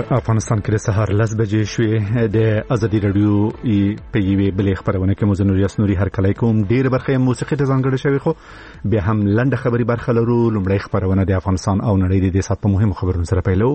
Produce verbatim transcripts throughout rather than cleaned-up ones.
افغانستان کې د سهار لس بجې شوې. د ازادي رادیو په یوې بلې خبرونه کې مو زنور یاسنوري هر کله کوم ډیر برخه موسیقي ته ځانګړې شوی، خو بیا هم لنډه خبري برخه لرو. لومړی خبرونه د افغانستان او نړۍ د سات په مهمو خبرونو سره پیلو.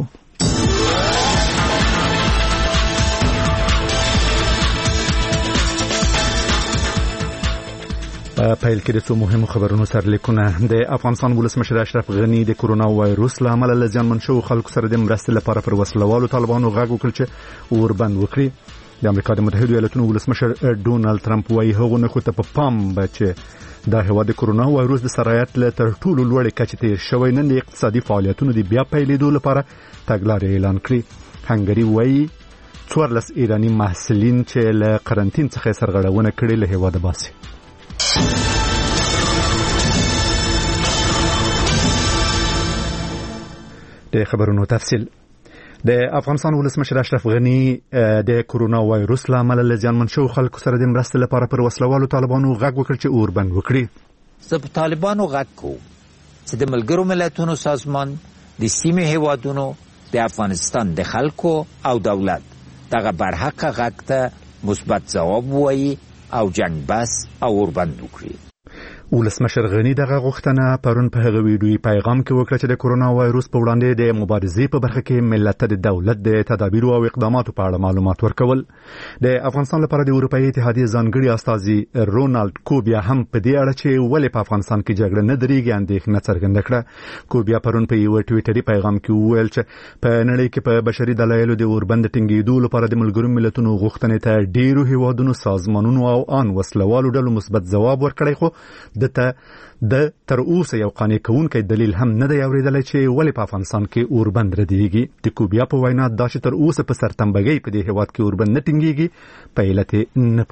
پیل کې د څو مهمو خبرونو سرلیکونه. د افغانستان ولسمشر اشرف غنی د کورونا وایروس له امله له زیانمن شوو خلکو سره د مرستې لپاره پر وسلوالو طالبانو غږ وکړ چې اوربند وکړي. د امریکا د متحده ایالاتونو ولسمشر ډونالد ترامپ وايي هغه نه خو ته په پام بچ دا هوا د کورونا وایروس د سرایت له تر ټولو لوړې کچې تیر شوی نن د اقتصادي فعالیتونو د بیا پیلېدو لپاره تګلارې اعلان کړې. هنګري وايي څوارلس ایرانی محصلین چې له قرنټین څخه سرغړونه کړې له هیواده باسي. د خبرونو تفصیل. د افغانستان ولسمشر اشرف غنی د کورونا وایروس له امله له زیانمن شوو خلکو سره د مرستې لپاره پر وسلوالو طالبانو غږ وکړ چې اوربند وکړي. زه په طالبانو غږ کوم چې د ملګرو ملتونو سازمان د سیمې هیوادونو د افغانستان د خلکو او دولت دغه برحق غږ ته مثبت ځواب ووایي او جنگ بس او اوربند وکړي. ولسمشر غنی دغه غوښتنه پرون په هغه ویډیوي پیغام کې وکړه چې د کورونا وایروس په وړاندې د مبارزې په برخه کې ملت ته د دولت د تدابیرو او اقداماتو په اړه معلومات ورکول. د افغانستان لپاره د اروپאי اتحادیې ځانګړي استازي رونالد کوبیا هم په دې اړه چې ولې په افغانستان کې جګړه نه درېږي اندېښنه څرګنده کړه. کوبیا پرون په یو ټویټري پیغام کې وویل چې په نړۍ کې په بشري دلایلو د اوربند ټینګېدو لپاره د ملګرو ملتونو غوښتنې ته ډیرو هیوادونو سازمانونو او ان وسلوالو ډلو مثبت ځواب ورکړی، خو دته د تر اوسه یو قانع کوونکی دلیل هم نه دی اورېدلی چې ولې په افغانستان کې اوربند ردیږي. د کوبیا په وینا دا چې تر اوسه په سرتنبګۍ په دې هیواد کې اوربند نه ټینګېږي په علت نه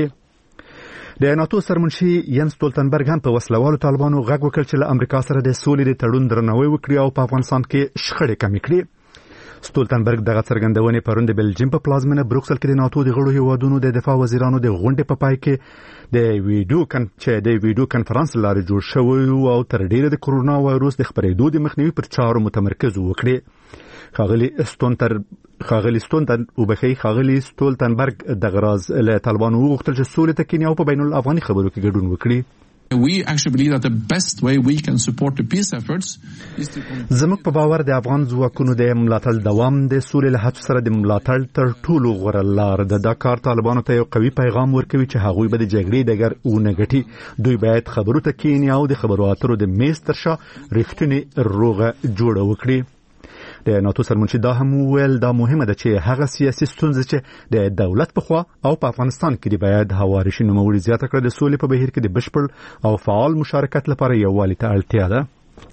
پوهېږي. د ناتو سرمنشي ینس ستولتنبرګ هم په وسلوالو طالبانو غږ وکړ چې له امریکا سره د سولې د تړون درناوی وکړي او په افغانستان کې شخړې کمې کړي. ستولتنبرګ دغه څرګندونې پرون د بلجیم په پلازمینه بروکسل کې د ناتو د غړو هیوادونو د دفاع وزیرانو د غونډې په پای کې د ویډیو کن چې د ویډیو کنفرانس لارې جوړ شوی او تر ډیره د کورونا وایروس د خپرېدو د مخنیوي پر چارو متمرکز وکړي. خاغلی استونتر خاغلی ستونتن او بخي خاغلی ستولتنبرګ د غراز له طالبانو وغوښتل چې سولې ته کینیا او په بین الافغاني خبرو کې ګډون وکړي. We actually believe that the best way we can support the peace efforts is to زموږ په باور د افغان ځواکونو د ملاتړ دوام د سولې له هڅو سره د ملاتړ تر ټولو غوره لار ده. دا کار طالبانو ته یو قوي پیغام ورکوي چې هغوی به د جګړې ډګر ونه ګټي. دوی باید خبرو ته کینی او د خبرو اترو د میز تر شا رښتینې روغه جوړه وکړي. د ناتو سرمنشي دا هم ویل دا مهمه ده چې هغه سیاسي ستونزې چې د دولت په خوا او په افغانستان کې دی باید هوارشي نوموړي زیاته کړه د سولې په بهیر کې د بشپړ او فعال مشارکت لپاره یووالي ته اړتیا ده.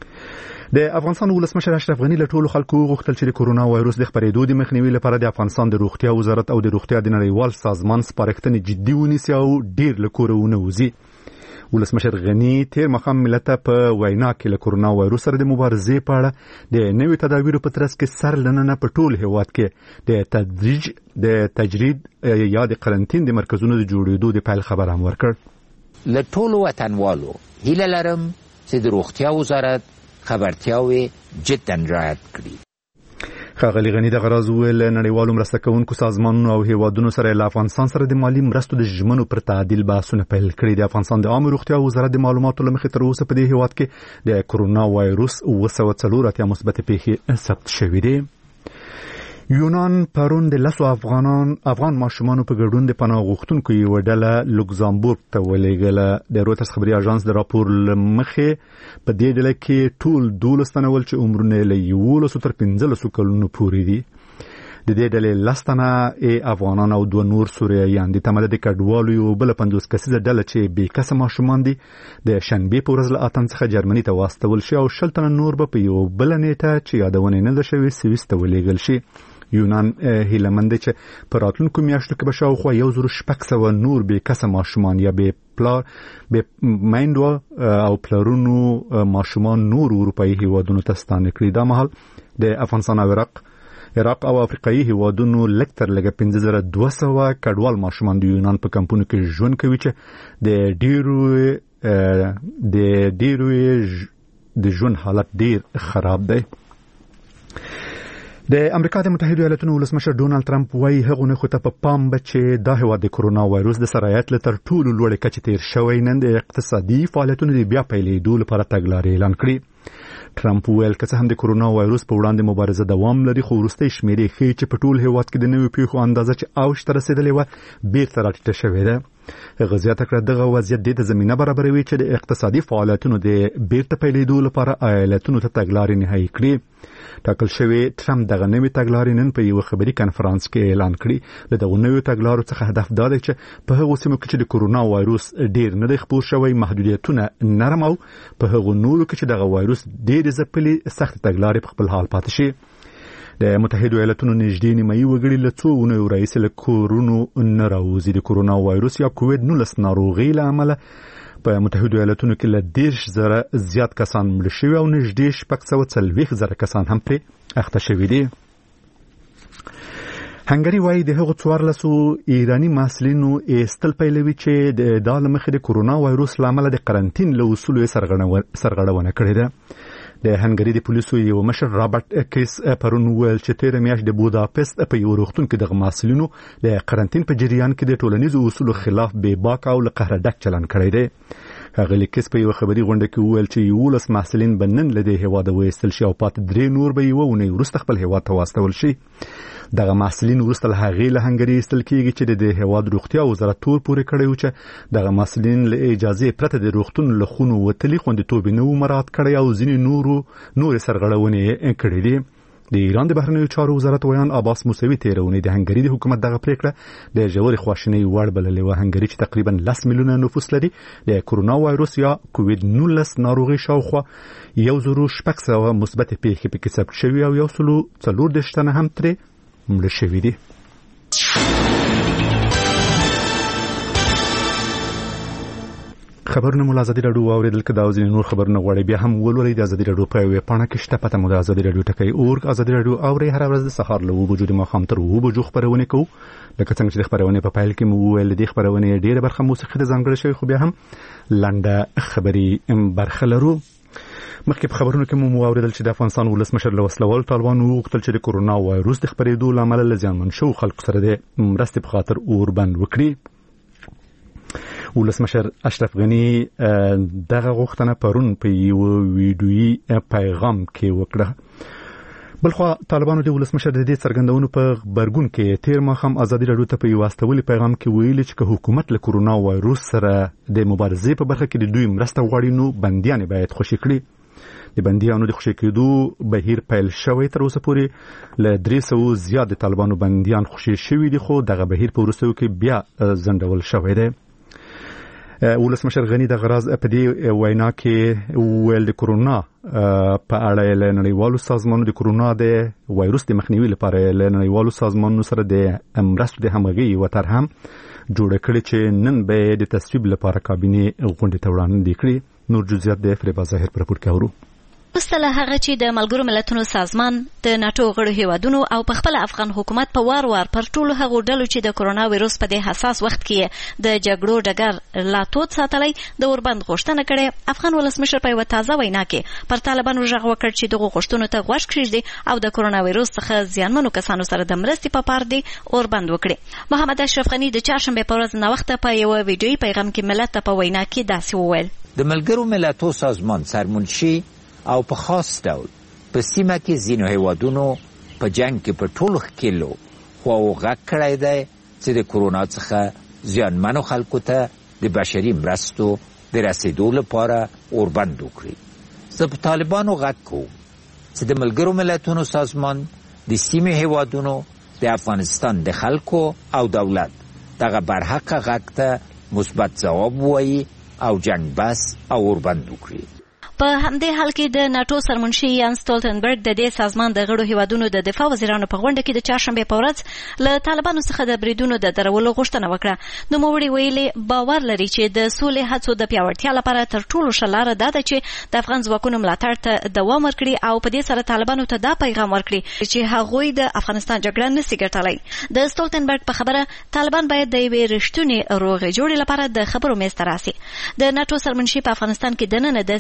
د افغانستان ولسمشر اشرف غنی له ټولو خلکو غوښتل چې د کورونا وایروس د خپرېدو د مخنیوي لپاره د افغانستان د روغتیا وزارت او د روغتیا د نړیوال سازمان سپارښتنې جدي ونیسي او ډیر له کوره ونه وځي. ولسمشر غنی تیر مخام ملت په وینا کې له کورونا وایروس سره د مبارزې په اړه د نوې تدابیرو په ترڅ کې سر لننه په ټول هیواد کې د تدریج د تجرید یا د قرنټین د مرکزونو د جوړېدو د پیل خبر هم ورکړ. له ټولو وطنوالو هیله لرم چې د روغتیا وزارت خبرتیاوې جدا رعایت کړي. خاغلی غنی د غراز ویل نړیوالو مرسته کوونکو سازمانونو او هیوادونو سره له افغانستان سره د مالی مرستو د ژمنو پر تعدیل بحثونه پیل کړي. د افغانستان د عامه روغتیا وزارت د معلوماتو له مخې تر اوسه په دې هیواد کې د کورونا وایروس اوه سوه څلور اتیا مثبت پیښې ثبت شوې دي. یونان پرون د لسو افغانان افغان ماشومانو په ګډون د پناه غوښتونکو یوه ډله لوکزامبورګ ته ولېږله. د رویټرز خبري اژانس د راپور له مخې په دې ډله کې ټول دولس تنه ول چې عمرونه له یولسو تر پنځلسو کلونو پورې دي. د دې ډلې لس تنه افغانان او دوه نور سوریایان دي. تمه ده د کډوالو یو بله پنځوس کسیزه ډله چې بې کسه ماشومان دي د شنبې په ورځ له اتن څخه جرمني ته واستول شي او شل تنه نور به په یوه بله نیټه چې یادونې نه ده شوې سویس ته ولېږل شي. یونان هیله مند دی چې په راتلونکو میاشتو کې به شاوخوا یو زر شپږ سوه نور بې کسه ماشومان یا بې پلار بې میندو او پلرونو ماشومان نور اروپایي هیوادونو ته ستانه کړي. دا مهال د افغانستان او عراق عراق او افریقایي هیوادونو لږ تر لږه پنځه زره دوه سوه کډوال ماشومان د یونان په کمپونو کې ژوند کوي چې د ډیرو د ډیرو د ژوند حالت ډیر خراب دی. د امریکا د متحده ایالاتونو ولسمشر ډونالد ترامپ وايي هغه نه خو ته په پام به چې دا هیواد د کرونا وایروس د سرایت له تر ټولو لوړې کچې تیر شوی نن د اقتصادي فعالیتونو د بیا پیلېدو لپاره تګلارې اعلان کړې. ترامپ ویل که څه هم د کرونا وایروس په وړاندې مبارزه دوام لري خو وروستۍ شمیرې ښیي چې په ټول هیواد کې د نویو پیښو اندازه چې اوج ته رسېدلې وه بیرته راټیټه شوې ده. هغه زیاته کړه دغه وضعیت د زمینه برابروي چې د اقتصادي فعالیتونو د بیرته پیلېدو لپاره ایالتونو ته تګلارې نهایي کړي. ټاکل شوی ترامپ دغه نوې تګلارې نن په یو خبري کانفرنس کې اعلان کړي. د دغه نوې تګلارو څخه هدف دا دی چې په هغو سیمو کې چې د کرونا وایروس ډیر نه دی خپور شوی محدودیتونه نرم او په هغو نورو کې چې دغه وایروس ډیر ځپلي سخت تګلارې په خپل حال پاتې شي. د متحده ایالاتونو نږدې نیمایي وګړي له څو اونیو راهیسې له کورونو نه راوځي. د کرونا وایروس یا کووید نولس ناروغۍ له امله په متحده ایالاتونو کې له دېرش زره زیات کسان مړه شوي او نږدې شپږ سوه څلوېښت زره کسان هم پرې اخته شوي دي. هنګري وايي د هغو څوارلسو ایراني محصلینو ایستل پیلوي چې د دا له مخې د کرونا وایروس له امله د قرنطین له اصولو یې سرغړونه کړې ده. د هنګري د پولیسو یو مشر رابرټ کریس پرون ویل چې تېره میاشت د بوداپست په یو روغتون کې د محصلینو د قرنطین په جریان کې د ټولنیزو اصولو خلاف بې باکه او له قهره ډک چلند کړی دی. هغه لیکس په یو خبري غونډه کې ویل چې یولس محصلین به نن له دې هیواده وایستل شي او پاتې درې نور به یوه اونۍ وروسته خپل هیواد ته واستول شي. دغه محصلین وروسته له هغې له هنګري ایستل کېږي چې د دې هیواد روغتیا وزارت تور پورې کړی و چې دغه محصلین له اجازې پرته د روغتون له خونو وتلي خوندیتوب یې نه و مراعات کړی او ځینې نورو نورې سرغړونې یې کړې دي. د ایران د بهرنیو چارو وزارت ویان عباس موسوي تېره اونۍ د هنګري د حکومت دغه پرېکړه د ژورې خواشینۍ وړ بللې وه. هنګري چې تقریبا لس میلیونه نفوس لري د کرونا وایروس یا کووید نولس ناروغۍ شاوخوا یو زرو شپږ سوه مثبتې پیښې پکې ثبت شوي او یو سلو څلوردېرش تنه هم ترې مړه شوي دي. خبرونه مو ازادي راډیو اوریدل کدا او ځینې نور خبرونه غواړي بیا هم ولولئ د ازادي راډیو په ویب پاڼه کې شته پته مو د ازادي راډیو ټکی اورګ ازادي راډیو اوري هر ورځ د سهار له اوه بجو د ماښام تر اوه بجو خبرونه کوو. لکه څنګه چې د خبرونې په پیل کې مو ویل د خبرونې ډیره برخه موسیقي د ځانګړې شوی خو بیا هم لنډه خبري برخه لرو. مخکې په خبرونو کې مو واوریدل چې د افغانستان ولسمشر له وسلوال طالبانو وغوښتل چې د کرونا وایروس د خپرېدو له امله له زیانمن شوو خلکو سره د مرستې په خاطر اوربند وکړي. ولسمشر اشرف غنی دغه غوښتنه پرون په یو ویډیویي پیغام کې وکړه. بلخوا طالبانو د ولسمشر د دې څرګندونو په غبرګون کې تیر ماښام ازادي راډیو ته په یو واستولي پیغام کې ویلي چې که حکومت له کرونا وایروس سره د مبارزې په برخه کې د دوی مرسته غواړي نو بندیان باید خوشي کړي. د بندیانو د خوشي کېدو بهیر پیل شوی تر اوسه پورې له درې سوو زیات د طالبانو بندیان خوشي شوي دي خو دغه بهیر په وروستیو کې بیا ځنډول شوی دی. ولسمشر غنی د غراز په دې وینا کې ویل د کرونا په اړه له نړیوالو سازمانونو د کرونا د وایروس د مخنیوي لپاره له نړیوالو سازمانونو سره د مرستو د همغږي یوه طرحه هم جوړه کړې چې نن به د تصویب لپاره کابینې غونډې ته وړاندې کړي. نور جزئیات د فریبا ظاهر پر راپور کې اورو. وروسته له هغه چې د ملګرو ملتونو سازمان د ناټو غړو هیوادونو او په خپل افغان حکومت په وار وار پر ټولو هغو ډلو چې د کرونا وایروس په دې حساس وخت کې د جګړو ډګر لا تود ساتلی د اوربند غوښتنه کړې، افغان ولسمشر په یوه تازه وینا کې پر طالبانو غږ وکړ چې دغو غوښتنو ته غوږ کېږدي او د کرونا وایروس څخه زیانمنو کسانو سره د مرستې په پار دې اوربند وکړي. محمد اشرف غني د چهارشنبې په ورځ ناوخته په یوه ویډیویي پیغام کې ملت ته په وینا کې داسې وویل: د ملګرو ملتونو سازمان سرمنشي او په خاص ډول په سیمه کې ځینو هیوادونو په جنگ کې په ټولو ښکېلو خوا غږ کړی دی چې د کرونا څخه زیانمنو خلکو ته د بشري مرستو د رسېدو لپاره اوربند وکړي. زه په طالبانو غږ کوم چې د ملګرو ملتونو سازمان د سیمې هیوادونو د افغانستان د خلکو او دولت دغه برحقه غږ ته مثبت ځواب ووایي او جنگ بس او اوربند وکړي. په همدې حال کې د ناټو سرمنشي یان سټولټنبرګ د دې سازمان د غړو هیوادونو د دفاع وزیرانو په غونډه کې د چهارشنبې په ورځ له طالبانو څخه د بریدونو د درولو غوښتنه وکړه. نوموړي ویلي باور لري چې د سولې هڅو د پیاوړتیا لپاره تر ټولو ښه لاره دا ده چې د افغان ځواکونو ملاتړ ته دوام ورکړي او په دې سره طالبانو ته دا پیغام ورکړي چې هغوی د افغانستان جګړه نسي ګټلی. د سټولټنبرګ په خبره طالبان باید د یوې رښتونې روغې جوړې لپاره د خبرو میز ته راسي. د ناټو سرمنشي په افغانستان کې دننه د سیاسي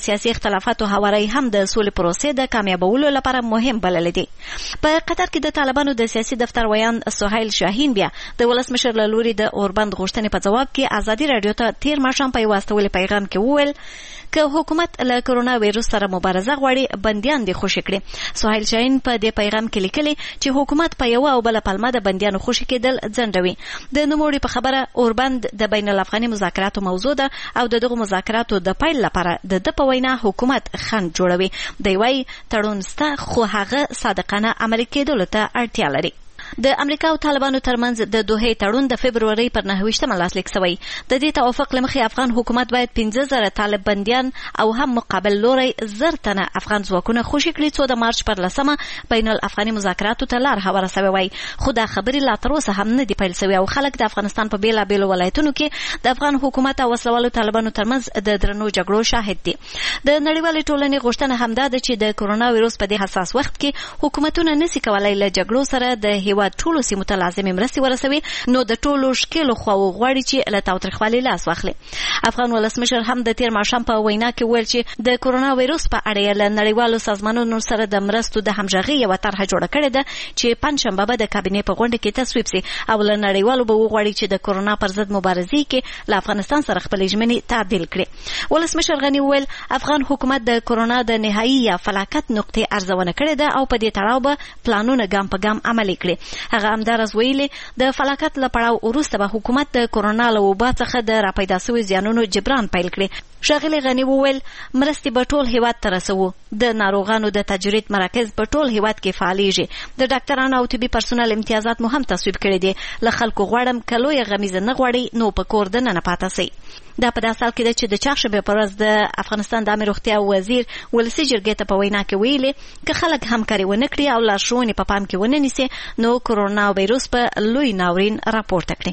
اختلافاتو هواری هم د سولې پروسې د کامیابولو لپاره مهم بللی دی. په قطر کې د طالبانو د سیاسي دفتر ویان سهیل شاهین بیا د ولسمشر له لوري د اوربند غوښتنې په جواب کې ازادي راډیو ته تیر ماښام په یو استولي پیغام کې وویل که حکومت له کرونا وایروس سره مبارزه غواړي بندیان دې خوشي کړي. سهیل شاهین په دې پیغام کې لیکلي چې حکومت په یو او بل پلمه د بندیانو خوشي کېدل ځنډوي. د نوموړي په خبره اوربند د بین الافغاني مذاکراتو موضوع ده او د دغه مذاکراتو د پیل لپاره د د په وینا حکومت خنډ جوړوي. دی وايي تړون سته خو هغه صادقانه عملي کېدلو ته اړتیا لري. د امریکا او طالبانو ترمنځ د دوحې تړون د فبرورۍ پر نهه ویشتمه لاسلیک شوی. د دې توافق له مخې افغان حکومت باید پنځه زره طالب بندیان او هم مقابل لوري زر تنه افغان ځواکونه خوشي کړي څو د مارچ پر لسمه بین الافغاني مذاکراتو ته لار هواره سوی وای. خو دا خبرې لا تر اوسه هم نه دي پیل سوي او خلک د افغانستان په بیلابیلو ولایتونو کې د افغان حکومت او وسلوالو طالبانو ترمنځ د درنو جګړو شاهد دي. د نړیوالې ټولنې غوښتنه همدا ده چې د کرونا وایروس په دې حساس وخت کې حکومتونه نشي کولای له جګړو سره د هیواد ټولو سیمو ته لازمي مرستې ورسوي، نو د ټولو ښکېلو خواو غواړي چې له تاوتریخوالي لاس واخلي. افغان ولسمشر هم د تیر ماښام په وینا کې ویل چې د کرونا وایروس په اړه له نړیوالو سازمانونو سره د مرستو د همغږۍ یوه طرحه جوړه کړې ده چې پنجشنبه به د کابینې په غونډه کې تصویب سي او له نړیوالو به وغواړي چې د کرونا پر ضد مبارزې کې له افغانستان سره خپلې ژمنې تعدیل کړي. ولسمشر غني ویل افغان حکومت د کرونا د نهایي یا فلاکت نقطې ارزونه کړې ده او په دې تړاو به پلانونه ګام په ګام عملي کړي. هغه همدارس ویلي د فلاکت له پړاو وروسته به حکومت د کرونا له وبا څخه د راپیدا سوي زیانونو جبران پیل کړي. ښاغلي غني وویل مرستې به ټول هیواد ته رسوو. د ناروغانو د تجرید مراکز په ټول هیواد کې فعالیږي. د ډاکټرانو او طبي پرسونل امتیازات مو هم تصویب کړي دي. له خلکو غواړم که لویه غمیزه نه غواړي نو په کور دننه پاته سئ. دا په داسې حال کې ده چې د چهارشنبې په ورځ د افغانستان د عامې روغتیا وزیر ولسي جرګې ته په وینا کې ویلي که خلک همکاري ونه کړي او لارښوونې په پام کې ونه نیسي نو کرونا وایروس په لوی ناورین راپورته کړي.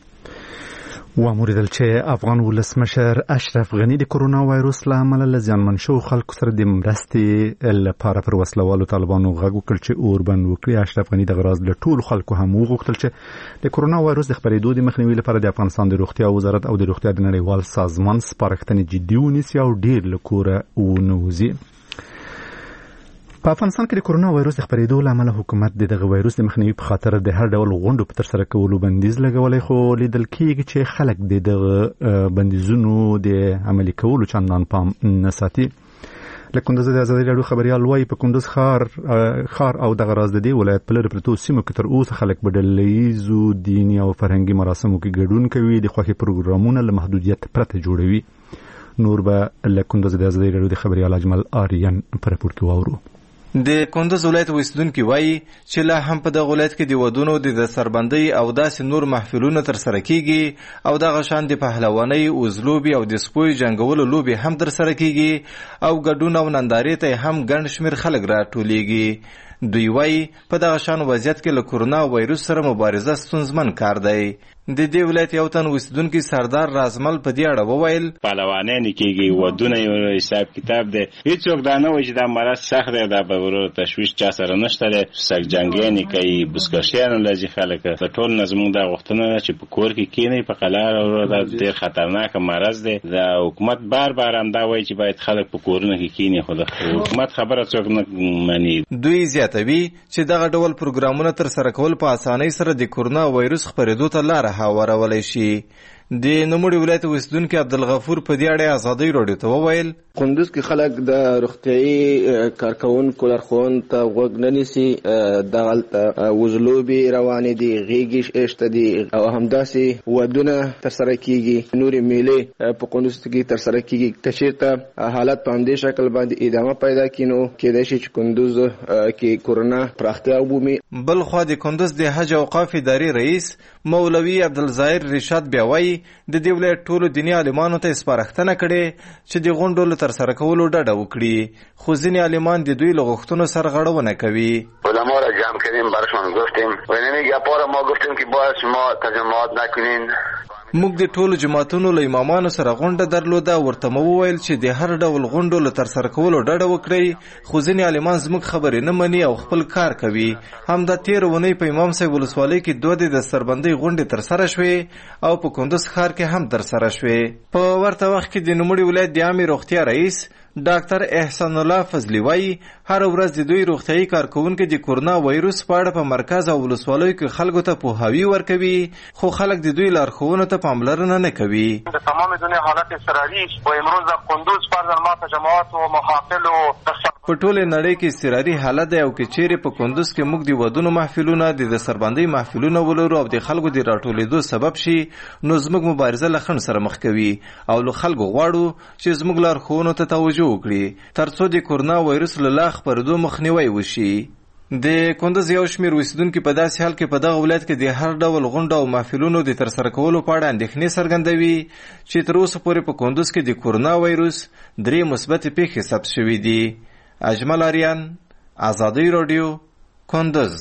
واموریدل چې افغان ولسمشر اشرف غني د کرونا وایروس له امله له زیانمن شوو خلکو سره د مرستې لپاره پر وسلوالو طالبانو غږ وکړ چې اوربند وکړي. اشرف غني دغه راز له ټولو خلکو هم وغوښتل چې د کرونا وایروس د خپرېدو د مخنیوي لپاره د افغانستان د روغتیا وزارت او د روغتیا د نړیوال سازمان سپارښتنې جدي ونیسي او ډېر له کوره ونوځي. په افغانستان کې د کرونا وایروس د خپرېدو له امله حکومت د دغه وایروس د مخنیوي په خاطر د هر ډول غونډو په ترسره کولو بندیز لګولی، خو لیدل کېږي چې خلک د دغه بندیزونو د عملي کولو چندان پام نه ساتي. له کندوز د ازادي راډیو خبریال وایي په کندوز ښار ښار او دغه راز د دې ولایت په لرې پرتو سیمو کې تر اوسه خلک په ډلهییزو دیني او فرهنګي مراسمو کې ګډون کوي، د خوښۍ پروګرامونه له محدودیت پرته جوړوي. نور به له کندوز د ازادي راډیو د خبریال اجمل آریان په راپور کې واورو. د کندوز ولایت اوسیدونکي وایي چې لا هم په دغه ولایت کې د ودونو د دستربندۍ او داسې نور محفلونه ترسره کیږي او دغه شان د پهلوانۍ، اوزلوبې او د سپیو جنګولو لوبې هم ترسره کیږي او ګډون او نندارې ته هم ګڼ شمېر خلک راټولیږي. دوی وایي په دغه شان وضعیت کې له کرونا وایروس سره مبارزه ستونزمن کار دی. د دې ولایت یو تن اوسیدونکي سردار رازمل په دې اړه وویل پهلوانۍ نه کېږي، ودونه یو حساب کتاب دی، هېڅوک دا نه وایي چې دا مرض سخت دی، دا به ورو تشویش چا سره نشته دی، سګ جنګیانې کوي، بزکشیانو لځي خلک. د ټول نه زموږ دا غوښتنه ده چې په کور کې کښېنئ په قلار ورو، دا ډېر خطرناکه مرض دی. دا حکومت بار بار همدا وایي چې باید خلک په کورونو کې کښېني، خو د حکومت خبره څوک نه مني. دوی زیاتوي چې دغه ډول پروګرامونه ترسره کول په اسانۍ سره د کرونا وایروس خپرېدو ته لاره هوارولی شي. د نوموړي ولایت اوسیدونکي عبدالغفور په دې اړه ازادۍ راډیو ته وویل کندوز کې خلک د روغتیایي کارکوونکو لارښوونو ته غوږ نه نیسي. دغلته وزلوبې روانې دي، غېږې ایشته دي او همداسې ودونه ترسره کیږي، نورې میلې په کندوز کې ترسره کیږي. که چېرته حالت په همدې شکل باندې ادامه پیدا کړي نو کېدای شي چې کندوز کې کرونا پراختیا ومومي. بل خوا د کندوز د حج اوقاف ادارې رئیس مولوي عبدالظاهر رشاد بیا وایي د دې ولایت ټولو دیني عالمانو ته سپارښتنه کړې چې د غونډو له ترسره کولو ډډه وکړي، خو ځینې عالمان د دوی له غوښتنو سرغړونه کوي. علما را جمع کردیم، براشون گفتیم و نمی گپا را ما گفتیم که باید شما تجمعات نکنین. موږ د ټولو جماعتونو له امامانو سره غونډه درلوده، ورته مو وویل چې د هر ډول غونډو له ترسره کولو ډډه وکړئ، خو ځینې عالمان زموږ خبرې نه مني او خپل کار کوي. همدا تېره اونۍ په امام صاحب ولسوالۍ کې دوه د دستربندۍ غونډې ترسره شوې او په کندوز ښار کې هم ترسره شوې. په ورته وخت کې د نوموړي ولایت د عامې روغتیا رئیس ډاکټر احسان الله فضلی وایي هر ورځ د دوی روغتیايي کارکونکي د کورونا وایروس په اړه په مرکز او ولسوالیو کې خلکو ته پوهاوی ورکوي، خو خلک د دوی لارښوونو ته پاملرنه نه کوي. در تمام دنیا حالت اضطراری است و امروز در کندوز فرضاً ما تجمعات و محافل و په ټوله نړۍ کې اضطراري حالت دی او که چیرې په کندوز کې موږ د ودونو محفلونه د دستربندۍ محفلونه ولرو او د خلکو د راټولېدو سبب شي، نو زموږ مبارزه له خنډ سره مخ کوي او له خلکو غواړو چې زموږ لارښوونو ته توجه وکړي ترڅو د کورونا وایروس له لا خپرېدو مخنیوی وشي. د کندوز یو شمېر اوسېدونکي په داسې حال کې په دغه ولایت کې د هر ډول غونډو او محفلونو د ترسره کولو په اړه اندېښنې څرګندوي چې تر اوسه پورې په کندوز کې د کورونا وایروس درې مثبتې پیښې ثبت شوي دي. اجمل آریان، آزادی رادیو، کندوز.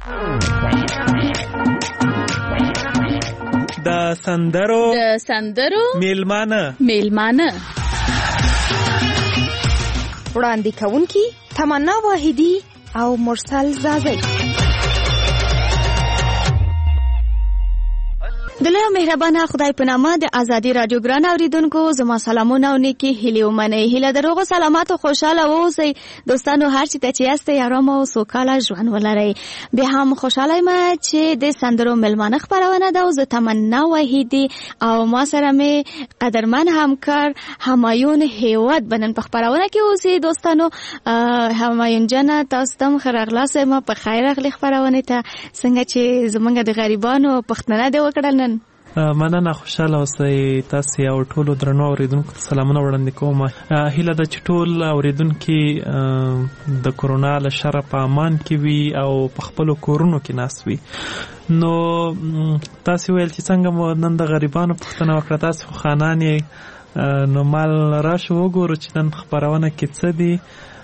د سندرو د سندرو میلمانه میلمانه وړاندې کوونکي تمنا واحدی او مرسل زازی. دلته مهربانه خدای په نامه د ازادي رادیو ګران اوریدونکو زما سلامونه او نیکی هیله ومنئ. هیله دروغ سلامات او خوشاله اوسئ دوستانو، هر چی ته چې یاستئ آرام او سوکاله ژوند ولرئ. بیا هم خوشاله یم چې د سندرو ملمانه خپرونه ده او زه تمنا واحدی او ما سره مې قدرمن همکار همایون هیواد بنن په خپرونه کې اوسئ. دوستانو همایون جان تاسو ته ښه راغلاست، ما په خیر راغلی خپرونه ته. څنګه چې زمونږ د غریبانو پښتنه دی وکړل نن مننه، خوشاله اوسئ. تاسو او ټولو درنو اوریدونکو ته سلامونه وړاندې کوم. هیله ده چې ټول اوریدونکي د کورونا له شره په امان کې وي او په خپلو کورونو کې ناست وي. نو تاسو ویل چې څنګه مو نن د غریبانو پوښتنه وکړه، تاسو خو خانان یې، نو مال راشو وګورو چې نن خپرونه کې څه دي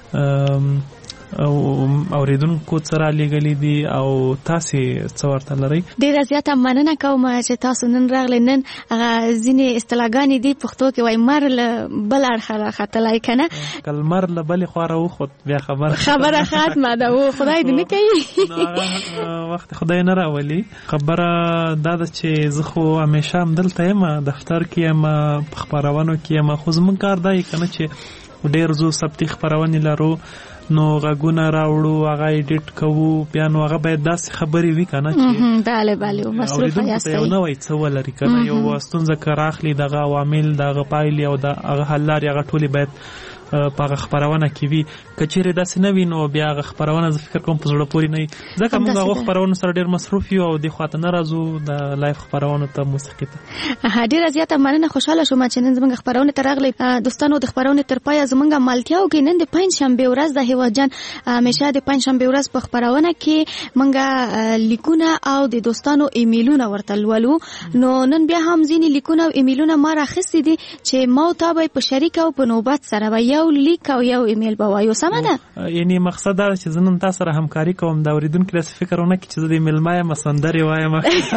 او اوریدونکو سره لګلې دي او تاسو څه ورته لرئ. ډیره زیاته مننه کوم چې تاسو نن راغلی. نن هغه ځینې اصطلاحګانې دي پښتو کې وایي مر له بل اړخه راختلی که نه، که لمر له بلې خوا راوخوت بیا خبره خبره ختمه ده. او خدای دې نه کوي وخت خدای نه راولي. خبره دا ده چې زه خو همیشه همدلته یم، دفتر کې یم، په خپرونو کې یم، خو زموږ کار دا یې که نه چې ډېر زو ثبتي خپرونې لرو، نو غږونه راوړو، هغه ایډیټ کوو، بیا نو هغه باید داسې خبرې وي که نه چې بله بله مصروفه یاستئ، یو نوی څه ولري که نه، یو ستونزه که راخلي دغه عوامل، دغه پایلې او د هغه حل لارې هغه ټولې باید په هغه خپرونه کې وي. که چیرې داسې نه وي نو بیا هغه خپرونه زه فکر کوم په زړه پورې نه وي، ځکه موږ هغو خپرونو سره ډېر مصروف یو او دې خواته نه راځو د لایف خپرونو ته، موسیقي ته. ډېره زیاته مننه، خوشحاله شوم چې نن زموږ خپرونې ته راغلی. دوستانو د خپرونې تر پایه زموږ ملتیاو کې نن د پنجشنبې ورځ د هیواد جان همیشه د پنجشنبې ورځ په خپرونه کې موږ لیکونه او د دوستانو ایمیلونه ورته لولو. نو نن بیا هم ځینې لیکونه او ایمیلونه ما راخیستي دي چې ما او تا به په شریک او په نوبت سره به یو لیک او یو ایمیل به وایو. سمه ده؟ یعنې مقصد دا چې زه نن تا سره همکاري کوم، د اورېدونکي داسې فکر ونه کړي چې زه د میلمه یم سندرې وایم.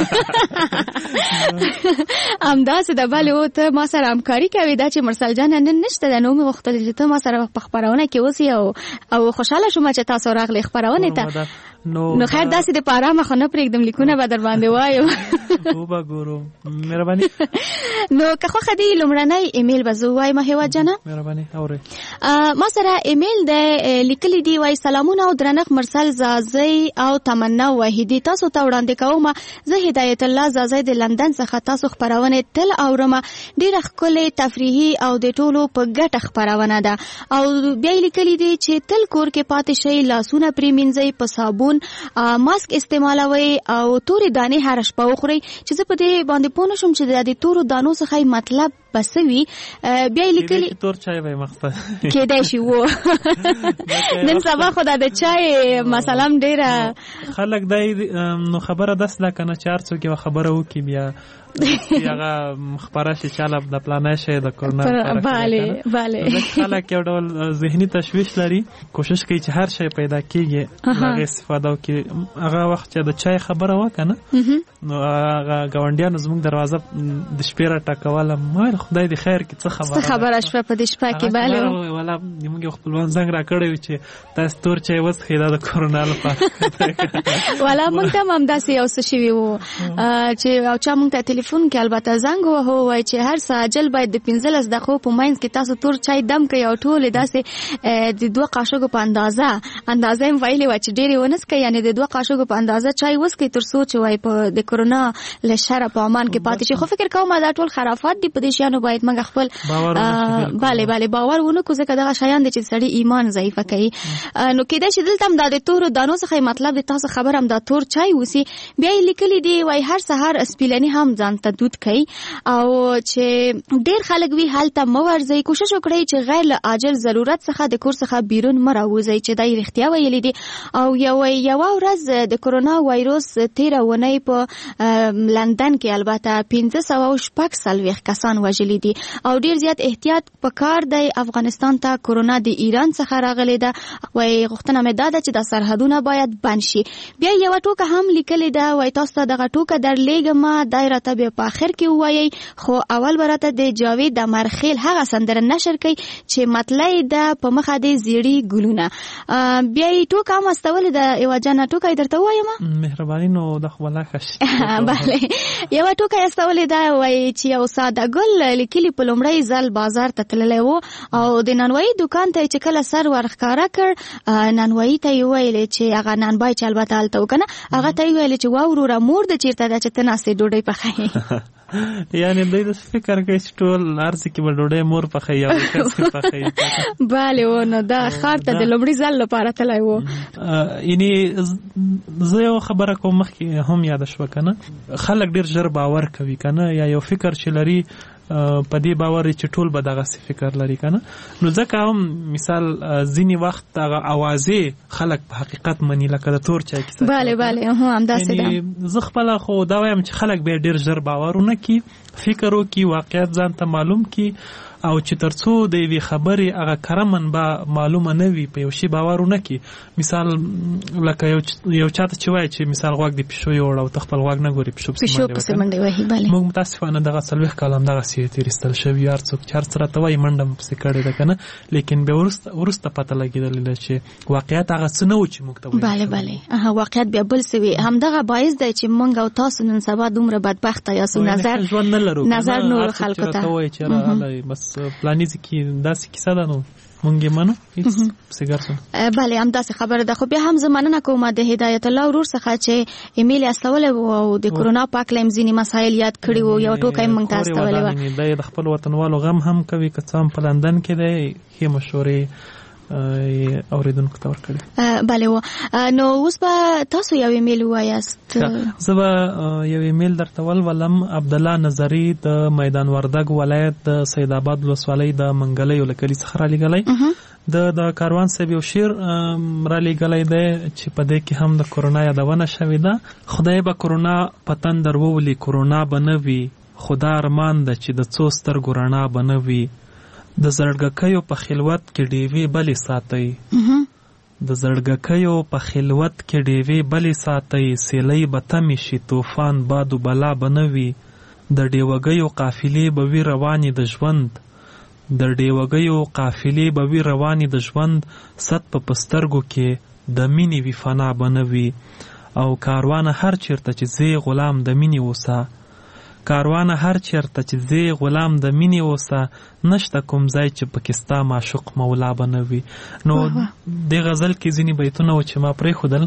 همداسې ده. بلې او ته ما سره همکاري کوې. دا چې مرسل جان نن نشته ده، نو مې غوښتل چې ته ما سره په خپرونه کې اوسې او او خوشحاله شوم چې تاسو راغلې خپرونې ته. نو خیر داسې د په ارامه خو نه پرېږدم، لیکونه به در باندې وایم. وبه ګورو، مهرباني. نو که خوښه دې لومړنی ایمیل به زه ووایم هیواد جانه. مهرباني اورئ. ما سره ایمیل دی لیکلی دی، وایي سلامونه او درنښت مرسل زازی او تمنا واحدی، تاسو ته وړاندې کوم. زه هدایت الله زازی د لندن څخه تاسو خپرونه تل اورم، ډېره ښکلې تفریحي او د ټولو په ګټه خپرونه ده. او بیا لیکلی دی چې تل کور کې پاتې شئ، لاسونه پرېمینځئ، په صابون ماسک استعمالوي او تورې دانې هره شپه وخورئ. چې زه په دې باندې پوه نه شم چې د تورو دانو څخه مطلب بس وي. بیا لیکلي تور چای وای مقصد کېدای شي و. نن سبا خو د چای مثلا ډېره خلک دی نو خبره داس لا کنه چې هر څوک یو خبره وکي بیا هغه خبره شي چې لا د پلانای شي د کورونا. bale bale خلک یو ډول ذهني تشویش لري، کوشش کوي چې هر شی پیدا کیږي هغه استفاده وکړي. هغه وخت چې د چای خبره وکنه نو هغه ګاونډیانو زموږ دروازه د شپې را ټکواله، ما خدای دې خیر کې څه خبره څه خبره شوه په دې شپه کې بله والا موږ خپلوان زنګ را کړی و چې تاسو تور چای وڅښئ دا د کورونا لپاره والا موږ ته هم همداسې یو څه شوي وو چې او چا موږ ته تلیفون کې البته زنګ ووهو وایي چې هر ساجل باید د پنځلس دقیقو په منځ کې تاسو تور چای دم کړئ او ټولې داسې د دوه قاشقو په اندازه اندازه یې ویلې وه چې ډېرې ونه څښئ یعنې د دوه قاشقو په اندازه چای وڅښئ تر څو چې وایي په د کورونا له شره په امان کې پاتې شي. خو فکر کوم دا ټول خرافات دي په دې شیانو باید موږ خپل بله بله باور ونه کړو ځکه دغه شیان دي چې سړي ایمان ضعیفه کوي. نو کېدای شي دلته هم دا د تورو دانو څخه مطلب د تاسو خبر هم دا تور چای وسی بیا یې لیکلي دي وایي هر سهار سپیلني هم ځان ته دود کوي او چې ډېر خلک وي هلته مه ورځئ. کوشش وکړئ چې غیر له عاجل ضرورت څخه د کور څخه بیرون مه راوځئ چې دا یې رښتیا ویلي دي. او یو یوه ورځ د کورونا وایروس تېره اونۍ په لندن کې البته پنځه سوه او شپږ څلوېښت کسان وژلي دي او ډېر زیات احتیاط پکار دی. افغانستان ته کورونا د ایران څخه راغلی ده وایي غوښتنه مې دا ده چې د سرحدونه باید بند شي. بیا یوه ټوکه هم لیکلې ده وایي تاسو ته دغه ټوکه درلیږم دا یې راته بیا په آخر کې ووایئ خو اول به راته د جاوید امرخیل هغه سندره نشر کوي چې مطلع ده په مخه د زیړي ګلونه. بیا یې ټوکه هم استولې ده یوه جانه ټوکه یې درته ووایم مهرباني نو د خو بلا ښه شي. بله یوه ټوکه یې استولې ده وایي چې یو ساده ګل لیکلي په لومړی ځل بازار ته تللی و او د نانوایي دوکان ته چې کله سر ورښکاره کړ نانوایي ته یې ویلې چې هغه نانبای چې البته هلته و که نه هغه ته یې ویلې چې وا وروره مور د چېرته ده چې ته ناستې ډوډۍ پخوې. یعنی دوی د فکر کوي چې ټول هر څه کې به ډوډۍ مور پخوي یا کس کې پخوي. بله و نو دا ښار ته د لومړي ځل لپاره تللی و. یعنې زه یو خبره کوم مخکې هم یاده شوه که نه خلک ډېر ژر باور کوي که نه یا یو فکر چې لري په دې باور چې ټول به دغسې فکر لري که نه نو ځکه هم مثال ځینې وخت هغه اوازې خلک په حقیقت مني لکه د تور چای کیسه. بله بله همداسې ده. زه خپله خو دا وایم چې خلک بیا ډېر ژر باور ونه کړي فکر وکړي واقعیت ځان ته معلوم کړي او چې تر څو د یوې خبرې هغه کره منبع معلومه نه وي په یو شي باور ونه کړي. مثال لکه یو چاته چې وایي چې مثال غوږ د پیشو یوړ او ته خپل غوږ نه ګورې پیشو پسې منډې وهي. بله موږ متاسفانه دغه څلوېښت کاله همدغسې تېرېستل شوي هر څوک چې هر څه راته وایي منډه مو پسې کړې ده که نه لیکن بیا وروسته وروسته پته لګېدلې ده چې واقعیت هغه څه نه و چې موږ ته وایي. بله بله واقعیت بیا بل څه وي. همدغه باعث دی چې موږ او تاسو نن سبا دومره بدبخته یاستو نظر نظر نورو خلکو ته وایي چې بس پلانیزي کې داسې کیسه ده نو مونږ یې منو هېڅ سګر سو. بله همداسې خبره ده. خو بیا هم زه مننه کوم د هدایت الله ورور څخه چې ایمیل یې استولی و او د کورونا په هکله یې ځینې مسایل یاد کړي وو یوه ټوکه یې موږ ته استولې وه. دا یې د خپل وطنوالو غم هم کوي که څه هم په لندن کې دی ښې مشورې اوریدونکو ته ورکړي. بله و نو اوس به تاسو یو ایمیل ووایاست. زه به یو ایمیل درته ولولم. عبدالله نظري د میدان وردګ ولایت د سید آباد ولسوالۍ د منګلیو له کلي څخه رالیږلی د د کاروان صاحب یو شعر رالیږلی دی چې په دې کې هم د کورونا یادونه شوې ده. خدای به کورونا په تندر وولي کورونا به نه وي خدا ارمان ده چې د څو سترګو رڼا به نه وي د زړګکیو په خلوت کې ډیوې بلې ساتئ د زړګکیو په خلوت کې ډیوې بلې ساتئ سیلۍ به تمې شي طوفان باد و بلا به نه وي د ډیوګیو قافلې به وي روانې د ژوند د ډیوګیو قافلې به وي روانې د ژوند ست په پسترګو کې د مینې وي فنا به نه وي او کاروانه هر چیرته چې زی غلام د مینې اوسه کاروانه هر چیرته چې زی غلام د مینې اوسه نشته کوم ځای چې پکې ستا معشوق مولا به نه وي. نو دې غزل کې ځینې بیتونه و چې ما پرېښودل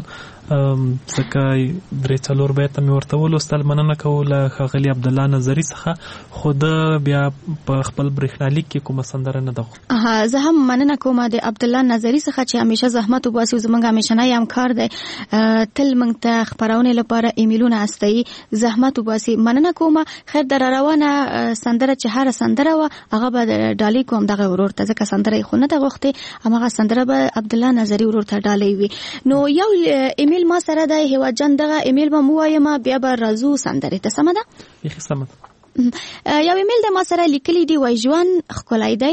ځکه درې څلور بیته مې ورته ولوستل. مننه کوو له ښاغلي عبدالله نظري څخه خو ده بیا په خپل برېښنالیک کې کومه سندره نه ده. زه هم مننه کوم د عبدالله نظري څخه چې همیشه زحمت وباسي او زموږ همیشنی همکار دی تل موږ ته خپرونې لپاره ایمیلونه استوي زحمت وباسي. مننه کوم. خیر در روانه سندره چې هره سندره وه هغه به ډالۍ کوم دغه ورور ته ځکه سندره یې خو نه ده غوښتې هماغه سندره به عبدالله نظري ورور ته ډالۍ وي. نو یو ایمیل ما سره دی هیواد جان دغه ایمیل به مو وایم بیا به راځو سندرې ته. سمه ده؟ بیخي سمه ده. یو ایمیل د ما سره لیکلی دی وایي ژوند ښکلی دی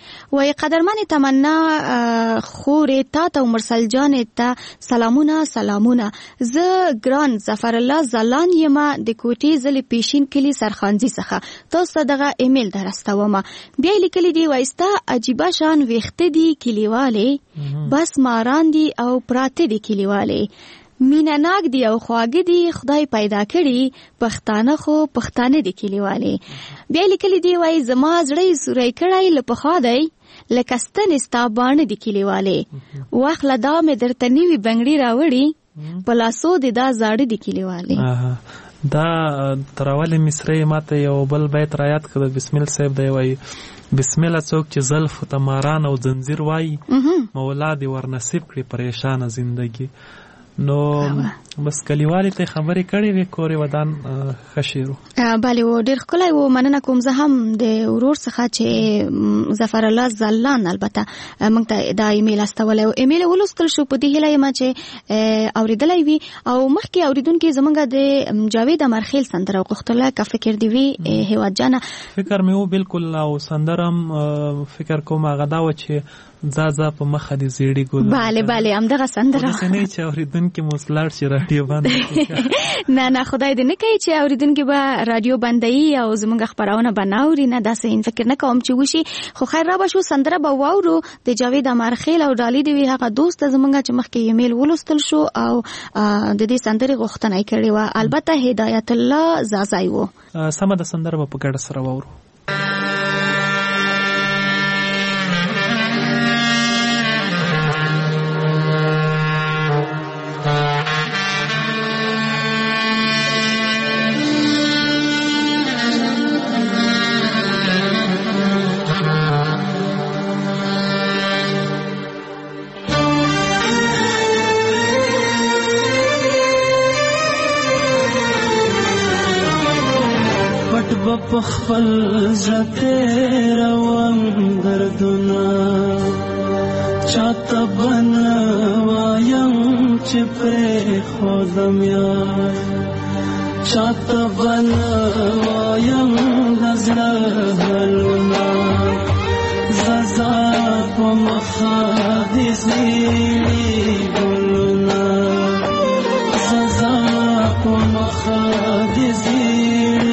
وای قدرمن تمنا خورې تا ته مرسل جان ته سلامونه سلامونه. زه ګران ظفر الله زلان یم د کوټې زلی پیشین کلی سرخانزي څخه تاسو دغه ایمیل درستوم. بیا لیکلی دی وایستا عجیبه شان ویخته دی کلیواله بس ماران دی او پراته دی کلیواله مینا ناک دی او خواږه دی خدای پیدا کړي پښتانه خو پښتانه دی کلیواله. بیا لیکلی دی وای زما زړی سورای کړای لپخوا دی لکه ستن ستا باندې دی کلیواله واخله دا مې درته نیوی بنگړی راوړي په لاسو دی دا زاړه دی کلیواله. دا تراول مصری ماته یو بل بیت را یاد کړ بسم الله صاحب دی وای بسم الله څوک چې زلف تماران او زنجیر وای مولا دی ورنصیب کړي پریشان زندگی. نو بس کلیوالي ته خبرې کړې وې کورې ودان خشیرو. بله و ډېر ښکلی و. مننه کوم. زه هم د ورور څخه چې ظفر الله زلان البته موږ ته دا ایمیل استولی و ایمیل ولوستل شو. په دې هیله یم چې اورېدلی وي او مخکې اورېدونکي زموږ د جاوید امرخیل سندره وغوښتله که فکر دې وي هیواد جانه. فکر مې و بلکل او سندره هم فکر کوم هغه دا و چې ځا ځا په مخه دې زیړي ګل. بله بله همدغه سندره. داسې نه چې اورېدونکي مو ولاړ شي راډیو بند. نه نه خدای دې نه کوي چې اورېدونکي به راډیو بندوي او زموږ خپرونه به نه اوري. نه داسې فکر نه کوم چې وشي. خو خیر را به شو سندره به واورو د جاوید امرخیل او ډالۍ دې وي هغه دوست زموږ چې مخکې ایمیل ولوستل شو او د دې سندرې غوښتنه یې کړې وه. البته هدایت الله زازای و. سمه د سندره به په ګډه سره واورو. خپل زته روان دردونه چاته بنوایم چې پرې خودم یار چاته بنوایم نظر حلونه ززا په مخه دې زیړي ګلونه ززا په مخه دې زیړي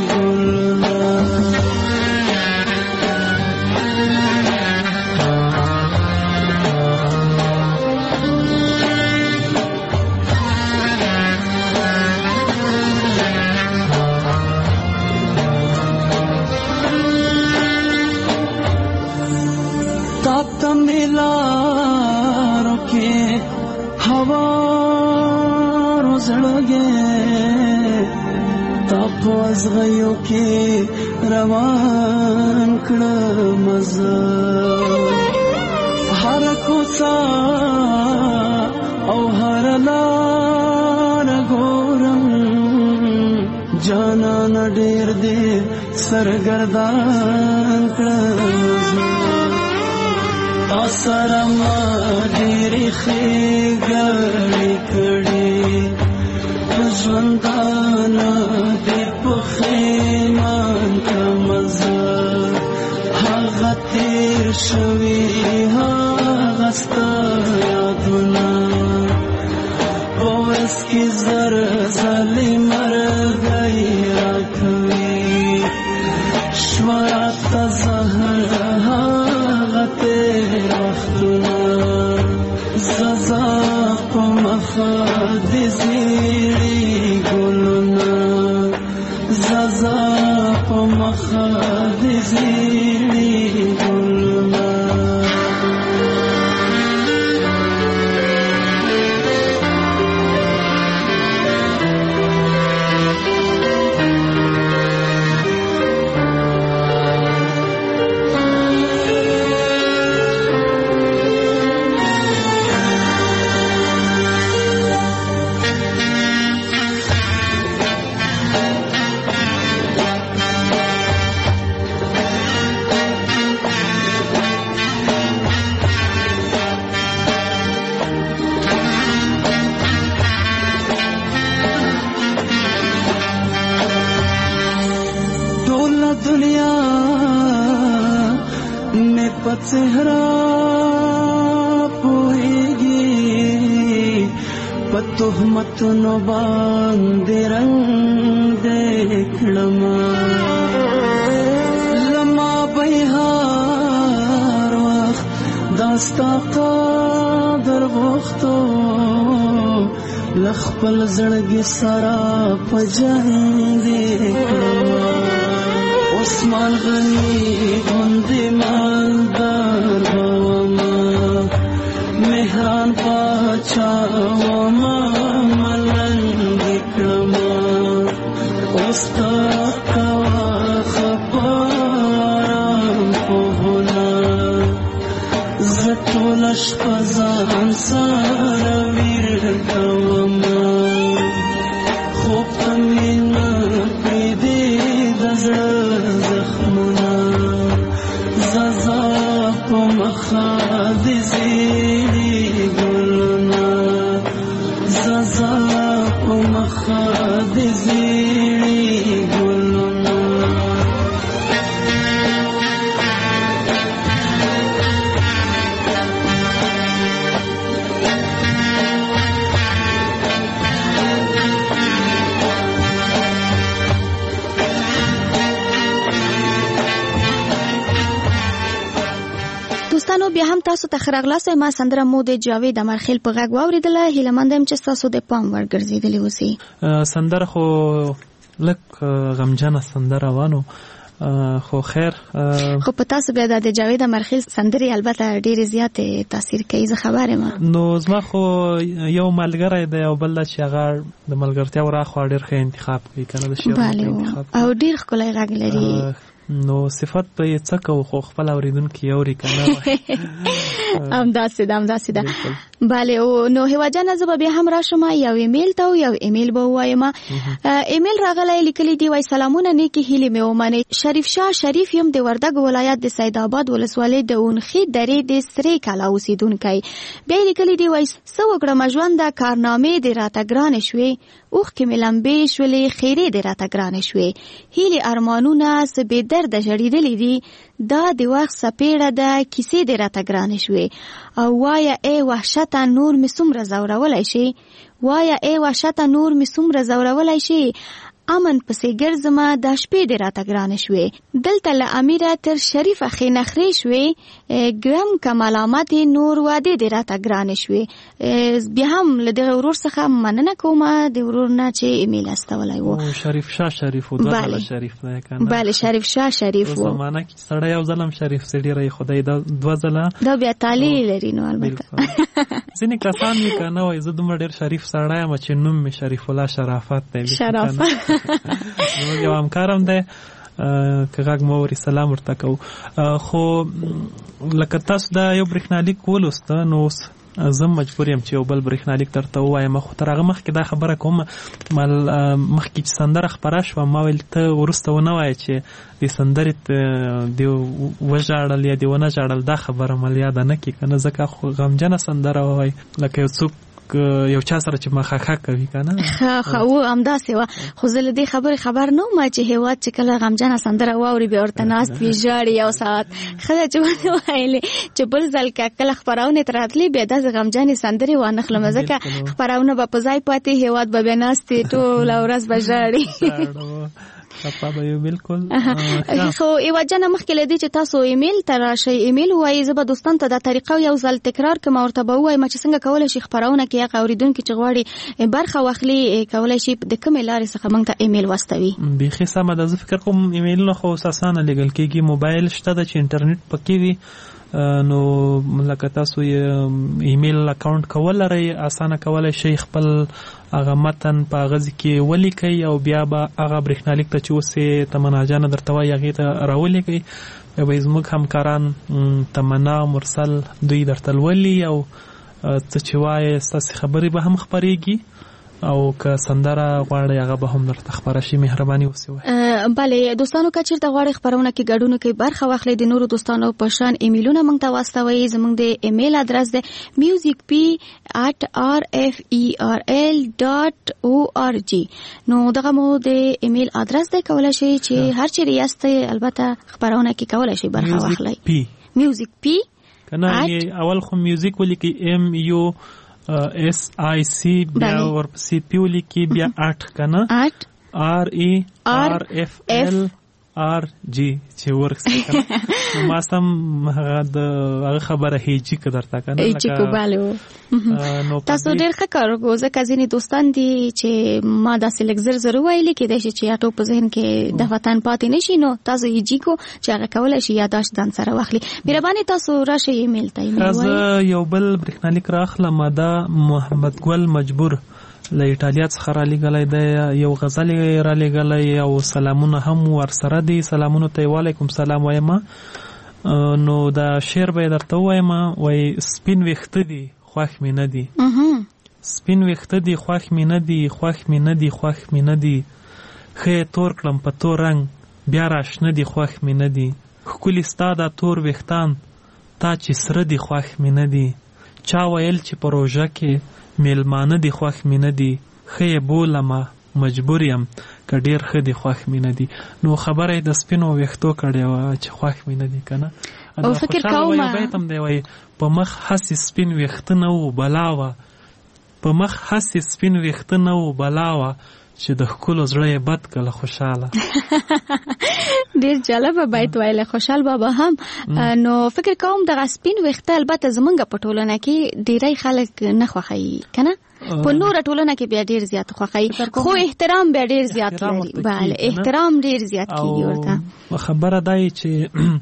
از غیو کې روان کړه مزه هر کوڅه او هر لار ګورم جانان ډېر دې سرګردان کړه تاسره ما ډېرې ښېګڼې کړې ژوندانه دې پخیمان کمزه هغه تیر شوي هغه ستا یادونه اوس کې زر ځلې مرغۍ راکوي شوه راته زهر هغه تیر وختونه زه په مخه دې زیړي ګلونه زازا په مخه دې زیړي ګلونه په څهره پوهیږي په تهمتونو باندې رنګ دې کړم لما به هر وخت داستا قدر غوښتو لخپل زړګي سره په جنګ دې کړم عثمان غنی غوندې مالدار وما مهران پاچا وما ملنګ کړم اوس تا کوا خبرم په هنا زټول شپه ځان سره ویر کوم خوب ته مې نه پرېږدي د زړه زخمونه زازا په مخه د زیړي ګلونه زازا په مخه د زیړي ګلونه دوستانو بیا هم تاسو ته خراغلاس ما سندره مو د جاوید امرخیل په غږ واوریدله هیله مندم چې تاسو د پام ورګرځیدلی اوسئ سندره خو لک غمجنه سندره وانه خو خیر خو په تاسو بیا د جاوید امرخیل سندري البته ډېرې زیاتې تاثیر کوي زه خبره ما نو زما خو یو ملګری دی او بل چې هغه د ملګرتیا وراخوا ډېر ښه انتخاب کوي کنه د شعر انتخاب او ډېر ښکلی غږ لري نو صفت په یې څه کوو خو خپل اوریدونکي اوري کنه همداسې ده همداسې ده بله نو هیوا جانه زه به بیا هم راشم یو ایمیل ته یو ایمیل به ووایم ایمیل راغلی لیکلی دی وای سلامونه نیکې هیلې مې ومنئ شریف شاه شریف یم د وردګ ولایت د سیدآباد ولسوالۍ د اونخې درې د سرې کلا اوسېدونکی بیا یې لیکلی دی وای څه وکړمه ژونده کارنامې دې راته ګرانې شوې اوښکې مې لمبې شولې خیرې دې راته ګرانې شوې هیلې ارمانونه څه بې درده ژړېدلې دي دا د وخت څپېړه ده کیسې دې راته ګرانې شوې او وایه ای وحشته نور مې څومره ځورولی شي وایه ای وحشته نور مې څومره ځورولی شي امن پسې ګرځمه دا شپې دې راته ګرانې شوې دلته له امیره تر شریفه ښې نخرې شوې ګرم که ملامتې نور وعدې دې راته ګرانې شوې بیا هم له دغه ورور څخه مننه کومه د ورور نه چې ایمیل استولی و شریف شاه شریف و دوه ځله شریف دی کنه بله شریف شاه شریف و زمانه کې سړی یو ځل هم شریف سي ډېره یې خدای دا دوه ځله دا بیا تعلیل لري نو البته ځینې کسان یې که نه وایي زه دومره ډېر شریف سړی یم چې نوم مې شریف الله شرافت دی شرافت یو همکارم دی که غږ مو اوري سلام ورته کوو خو لکه تاسو دا یو برېښنالیک ولوسته نو اوس زه مجبور یم چې یو بل برېښنالیک درته ووایم خو تر هغه مخکې دا خبره کوم مخکې چې سندره خپره شوه ما ویل ته وروسته ونه وایه چې د سندرې دې وژاړل یا دې ونه ژاړل دا خبره مل یاده نه کړي که نه ځکه خو غمجنه سندره ووایي لکه یو څوک یو چا سره چې مخه کوي کنه خو همداسې وه خو زه له دې خبرې خبر نه وم چې هېواد چې کله غمجنه سندره واوري بیا ورته ناست وي ژاړي یو ساعت ښه ده چې ونه ویلې چې بل ځل که کله خپرونې ته راتلې بیا داسې غمجنې سندرې وانخلم ځکه خپرونه به په ځای پاتې هېواد به بیا ناست وي ټوله ورځ به ژاړي خپه به یو بالکل خو ایوا جانه مخکې له دې چې تاسو ایمیل ته راشئ ایمیل ووایئ زه به دوستانو ته دا طریقه یو ځل تکرار کړم او ورته به ووایم چې څنګه کولی شي خپرونه کې هغه اورېدونکي چې غواړي برخه واخلي کولی شي د کومې لارې څخه موږ ته ایمیل واستوي بیخي سمه ده زه فکر کوم ایمیلونه خو اوس اسانه لیږل کېږي موبایل شته ده چې انټرنیټ پکې وي نو لکه تاسو ایمیل اکاونټ کول لرئ اسانه کولی شئ خپل هغه متن په هغه ځای کې ولیکئ او بیا به هغه برېښنالیک ته چې اوس یې تمنا جانه درته وایي هغې ته راولیکئ بیا به زموږ همکاران تمنا مرسل دوی درته لولي او څه چې وایې ستاسې خبرې به هم خپرېږي او که سندره غواړئ هغه به هم درته خپره شي مهرباني وسې وایي بله دوستانو که چېرته غواړئ خپرونه کې ګډون کې برخه واخلئ د نورو دوستانو په شان ایمیلونه موږ ته واستوئ زموږ د ایمیل ادرس دی میوزیک پی ات آر اف ای آر ال ډاټ او آر جی نو دغه مو د ایمیل ادرس دی کولی شئ چې هر چیرې یاستئ البته خپرونه کې کولی شئ برخه واخلئ میوزیک پی کنه اول خو میوزیک ولیکي ام یو اس آی سی بیا ورپسې پی ولیکي بیا اټ کنه اټ آر ای آر اف ال آر جی چې ورکس کنه ما سم هغه د هغه خبره هیجی کدرتا کنه هیجی کو بالو تاسو ډیر ښه کار وکړو ځکه ځینې دوستان دي چې ما داسې لږ زر زر وایي کېدای شي چې یا ټوپ په ذهن کې د وطن پاتې نشي نو تاسو هیجی کو چې هغه کولی شي یاداشت ځان سره واخلي مهرباني تاسو راشئ ایمیل ته ایمیل وایي زه یو بل برېښنالیک راخلم دا محمد ګل مجبور له ایټالیا څخه را لېږلی دی یو غزل یې را لېږلی او سلامونه هم ورسره دي سلامونو ته یې وعلیکم سلام وایم نو دا شعر به یې درته ووایم وایي سپین ویښته دي خوښ مې نه دي سپین ویښته دي خوښ مې نه دي خوښ مې نه دي خوښ مې نه دي ښه یې تور کړم په تور رنګ بیا راشنه دي خوښ مې نه دي ښکلي ستا دا تور ویښتان تا چې سره دي خوښ مې نه دي چا ویل چې په روژه کې میلمانه دي خوښ مې نه دي ښه یې بولمه مجبور یم که ډېر ښه دي خوښ مې نه دي نو خبره یې د سپینو ویښتو کړې وه چې خوښ مې نه دي که نه او فکر کوم بیت هم دی وایي په مخ هسې سپین ویښته نه وو بلا وه په مخ هسې سپین ویښته نه وو بلا وه چې د ښکلو زړه یې بد کړله خوشحاله ډېر جالبه بیت ویلی خوشحال بابا هم نو فکر کوم دغه سپین ویښته البته زمونږ په ټولنه کې ډېری خلک نه خوښوي که نه په نوره ټولنه کې بیا ډېر زیات خوښوي خو احترام بیا ډېر زیات لري بله احترام ډېر زیات کېږي ورته خبره دا یې چې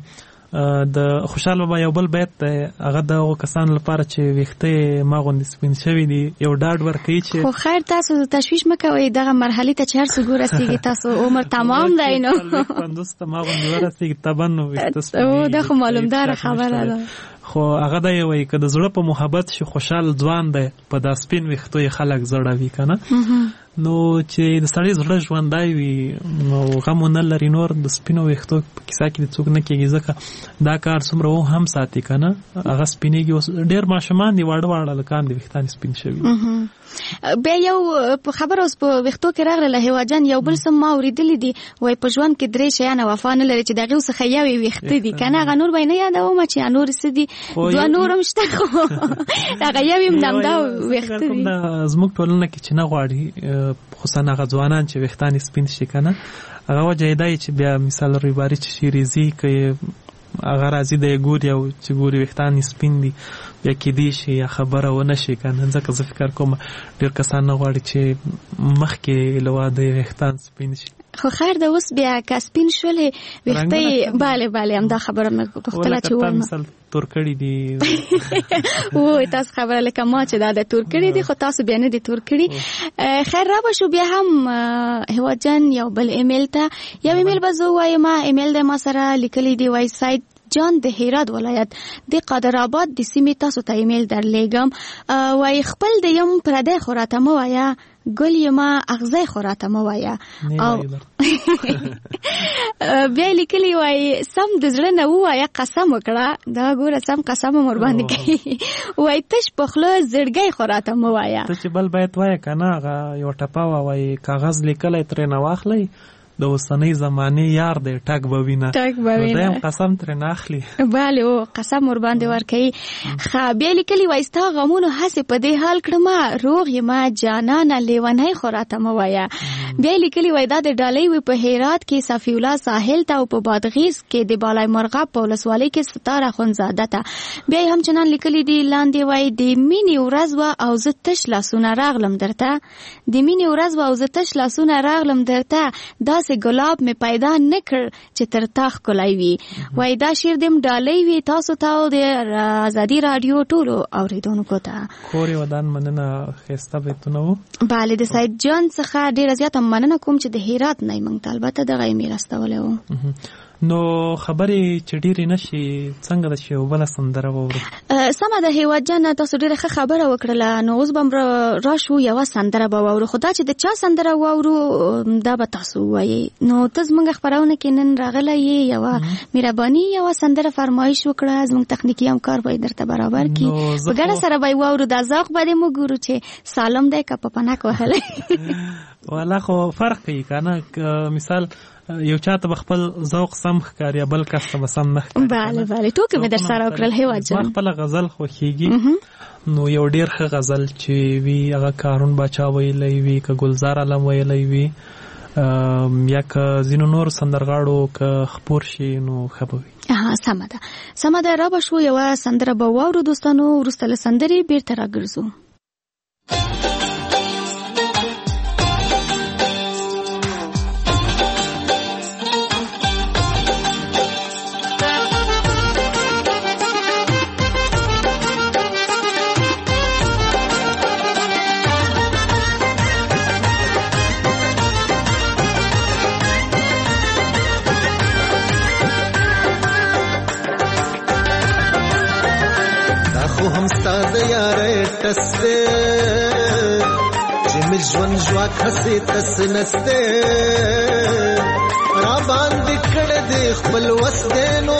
د خوشحال بابا یو بل بیت دی هغه د هغو کسانو لپاره چې ویښته یې ما غوندې سپین شوي دي یو ډاډ ورکوي چې خو خیر تاسو تشویش مه کوئ دغه مرحلې ته چې هر څوک ورسېږي تاسو عمر تمام دی نو پنځوس ته ما غوندې ورسېږي طبعا نو ویښته سپینېږي دا خو معلومداره خبره ده خو هغه دا یې وایي که د زړه په محبت شي خوشحال ځوان دی په دا سپین ویښتو یې خلک زړوي که نه نو چې د سړي زړه ژوندی وي نو غم ونه لري نور د سپینو ویښتو په کیسه کې د څوک نه کېږي ځکه دا کار څومره و هم ساتي که نه هغه سپینېږي اوس ډېر ماشومان دي واړه واړه هلکان دي ویښتان سپین شوي بیا یو خبره اوس په ویښتو کې راغله هیواجان یو بل څه ما اورېدلي دي وایي په ژوند کې درې شیان وفا نه لري چې د هغې څخه یو یې ویښته دي که نه هغه نور به یې نه یادوم چې نور څه دي دوه نور هم شته خو هغه یو یې همدا ویښته دي زموږ ټولنه کې چې نه غواړي خصوصا هغه ځوانان چې ویښتان یې سپین شي که نه هغه وجه یې دا چې بیا مثال رویباري چې شیریزي که هغه راځي د یې ګوري او چې ګوري ویښتان یې سپین دي بیا کېدی شي یا خبره ونه شي که نه ځکه زه فکر کوم ډېر کسان نه غواړي چې مخکې له واده یې ویښتان سپین شي خو خیر ده اوس بیا که سپین شولې ویښته یې بله بله همدا خبره مې غوښتله چې ووایم مثال تور کړي دي وایي تاسو خبره لکه ما چې دا د تور کړي دي خو تاسو بیا نه دي تور کړي خیر را به شو بیا هم هیواد جان یو بل ایمیل ته یو ایمیل به زه ووایم ایمیل دی ما سره لیکلی دی وایي سایت جان د هرات ولایت د قادر آباد د سیمې تاسو ته ایمیل درلیږم وایي خپل د یم پردی خو راته مه وایه ګل یما اغزی خو راته مه وایه او بیا لیکلی وایي سم د زړه نه ووایه قسم وکړه دا ګوره سم قسم هم ورباندې کوي وایي تش په خوله زړګی خو راته مه وایه ته چې بل باید وایه که نه هغه یو ټپه وه وایي کاغذ لیکلی ترېنه واخلی د اوسنۍ زمانې یار دی ټک به وینه ټک به وینه دا هم قسم ترېنه اخلي بله او قسم ورباندې ورکوي ښه بیا لیکلي وایي ستا غمونو هسې په دې حال کړمه روغ یمه جانانه لیونۍ خو راته مه وایه بیا لیکلي وایي دا د ډالۍ وي په هرات کې صفي الله ساحل ته او په بادغیس کې د بالای مرغاب په ولسوالۍ کې ستاره خونزاده ته بیا یې هم چنان لیکلي دي لاندې وایي د مینې ورځ وه او زه تش لاسونه راغلم درته د مینې ورځ وه او زه تش لاسونه راغلم درته دا سے گلاب میں پیدا نکر چې تر تا ښکلی وي وایي دا شعر دې هم ډالۍ وي تاسو ته او د ازادي راډیو ټولو اورېدونکو ته کور یې ودان مننه ښایسته بیتونه وو بله د سید جان څخه ډېره زیاته مننه کوم چې د هرات نه یې موږ ته البته دغه ایمیل استولی و نو خبرې چې ډېرې نشي څنګه ده چې یو بله سندره واورو سمه ده هیواد جانه تاسو ډېره ښه خبره وکړله نو اوس به هم راشو یوه سندره به واورو خو دا چې د چا سندره واورو دا به تاسو ووایئ نو ته زموږ خپرونه کې نن راغلی یې یوه مهرباني یوه سندره فرمایش وکړه زموږ تخنیکي همکار به یې درته برابر کړي په ګډه سره به یې واورو دا ذوق به دې موږ ګورو چې سالم دی که په پنک وهلی والا خو فرق کوي که نه مثال یو چاته خپل ذوق سم ښکاري بل کس ته سم نه ښکاري. بله بله ټوکې مې در سره وکړل هیواد جان. خپله غزل خوښېږي نو یو ډېر ښه غزل چې وي هغه کارون باچا ویلی وي که ګلزار علم ویلی وي یا که ځینو نور سندرغاړو که خپور شي نو ښه به وي. ها سمه ده سمه ده را به شو یوه سندره به واورو دوستانو وروسته له سندرې بیرته راګرځو. تسته چې مې ژوند ژواک هسې تس نسته را باندې کړه دې خپل وس دی نو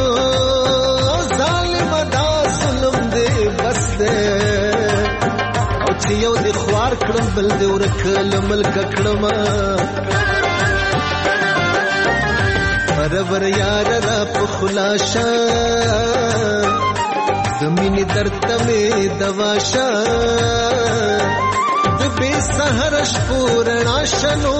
ظالمه دا ظلم دی بس دی او چې یو دې خوار کړم بل دې ورک له ملکه کړمه برابر یار را په خلاصه زمینی درد میں دواشا دبی سہرش پورنا شنو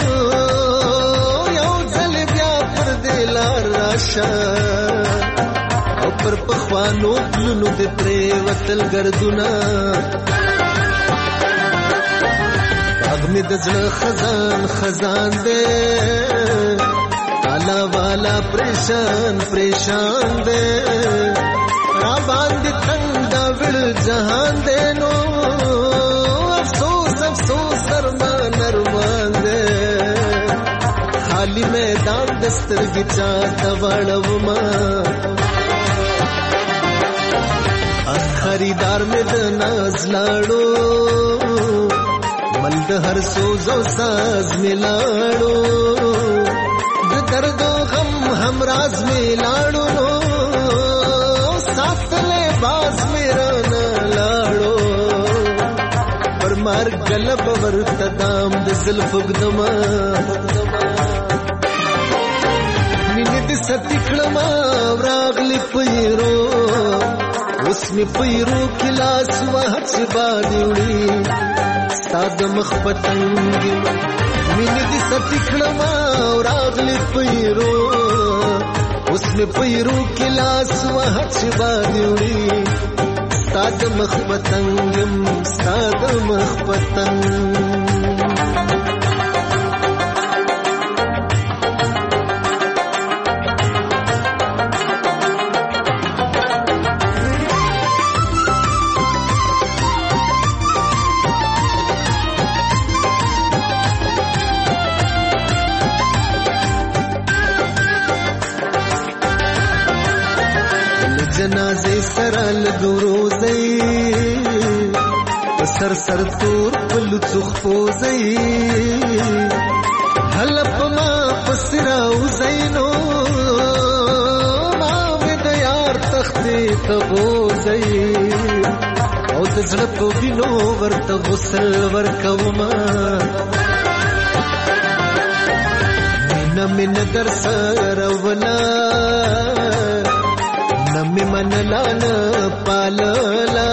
یو ځل بیا پر دلار راشا او پر پخوانو پلونو د پریوتل گردونا باغ می د زړه خزان خزان دے کالا والا پریشان پریشان دے را باندې تنگ دا وړ جهان دې نو افسوس افسوس ارمان ارمان دې خالی میدان دسترګې چاته وړوما خریدار مې د ناز لاړو مل د هر سوز او ساز مې لاړو د درد او غم هم راز مې لاړو نو ساتلے باز میرا نہ لاڑو پر مار گلب ورتدام د زلف گدما مینه د ستکړما راغلی پیرو اوس می پیرو کلاس وحچ بادوړي ستاد مخبتنګ مینه د ستکړما راغلی پیرو اوس می پیرو کلاس وحچ بادوړي ستاد مخبتنګم ستاد مخبتنګ جنازه سرال دروزی سر سر تور پل تخپوزی حلپ ما پسراو زینو ما ود یار تختی تبوزی او دزړه په وینو ورته غسل ورکوما مینا من در سره ولا نمی من لانا پاللا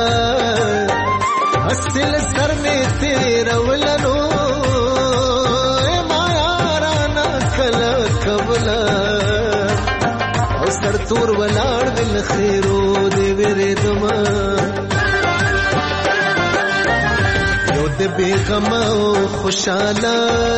اصل سر میں تیرا ولنو ما یارانا کلا کبلا او سر تور ولار دل خیرو دے ویرے دما یو دے بے غما خوشالا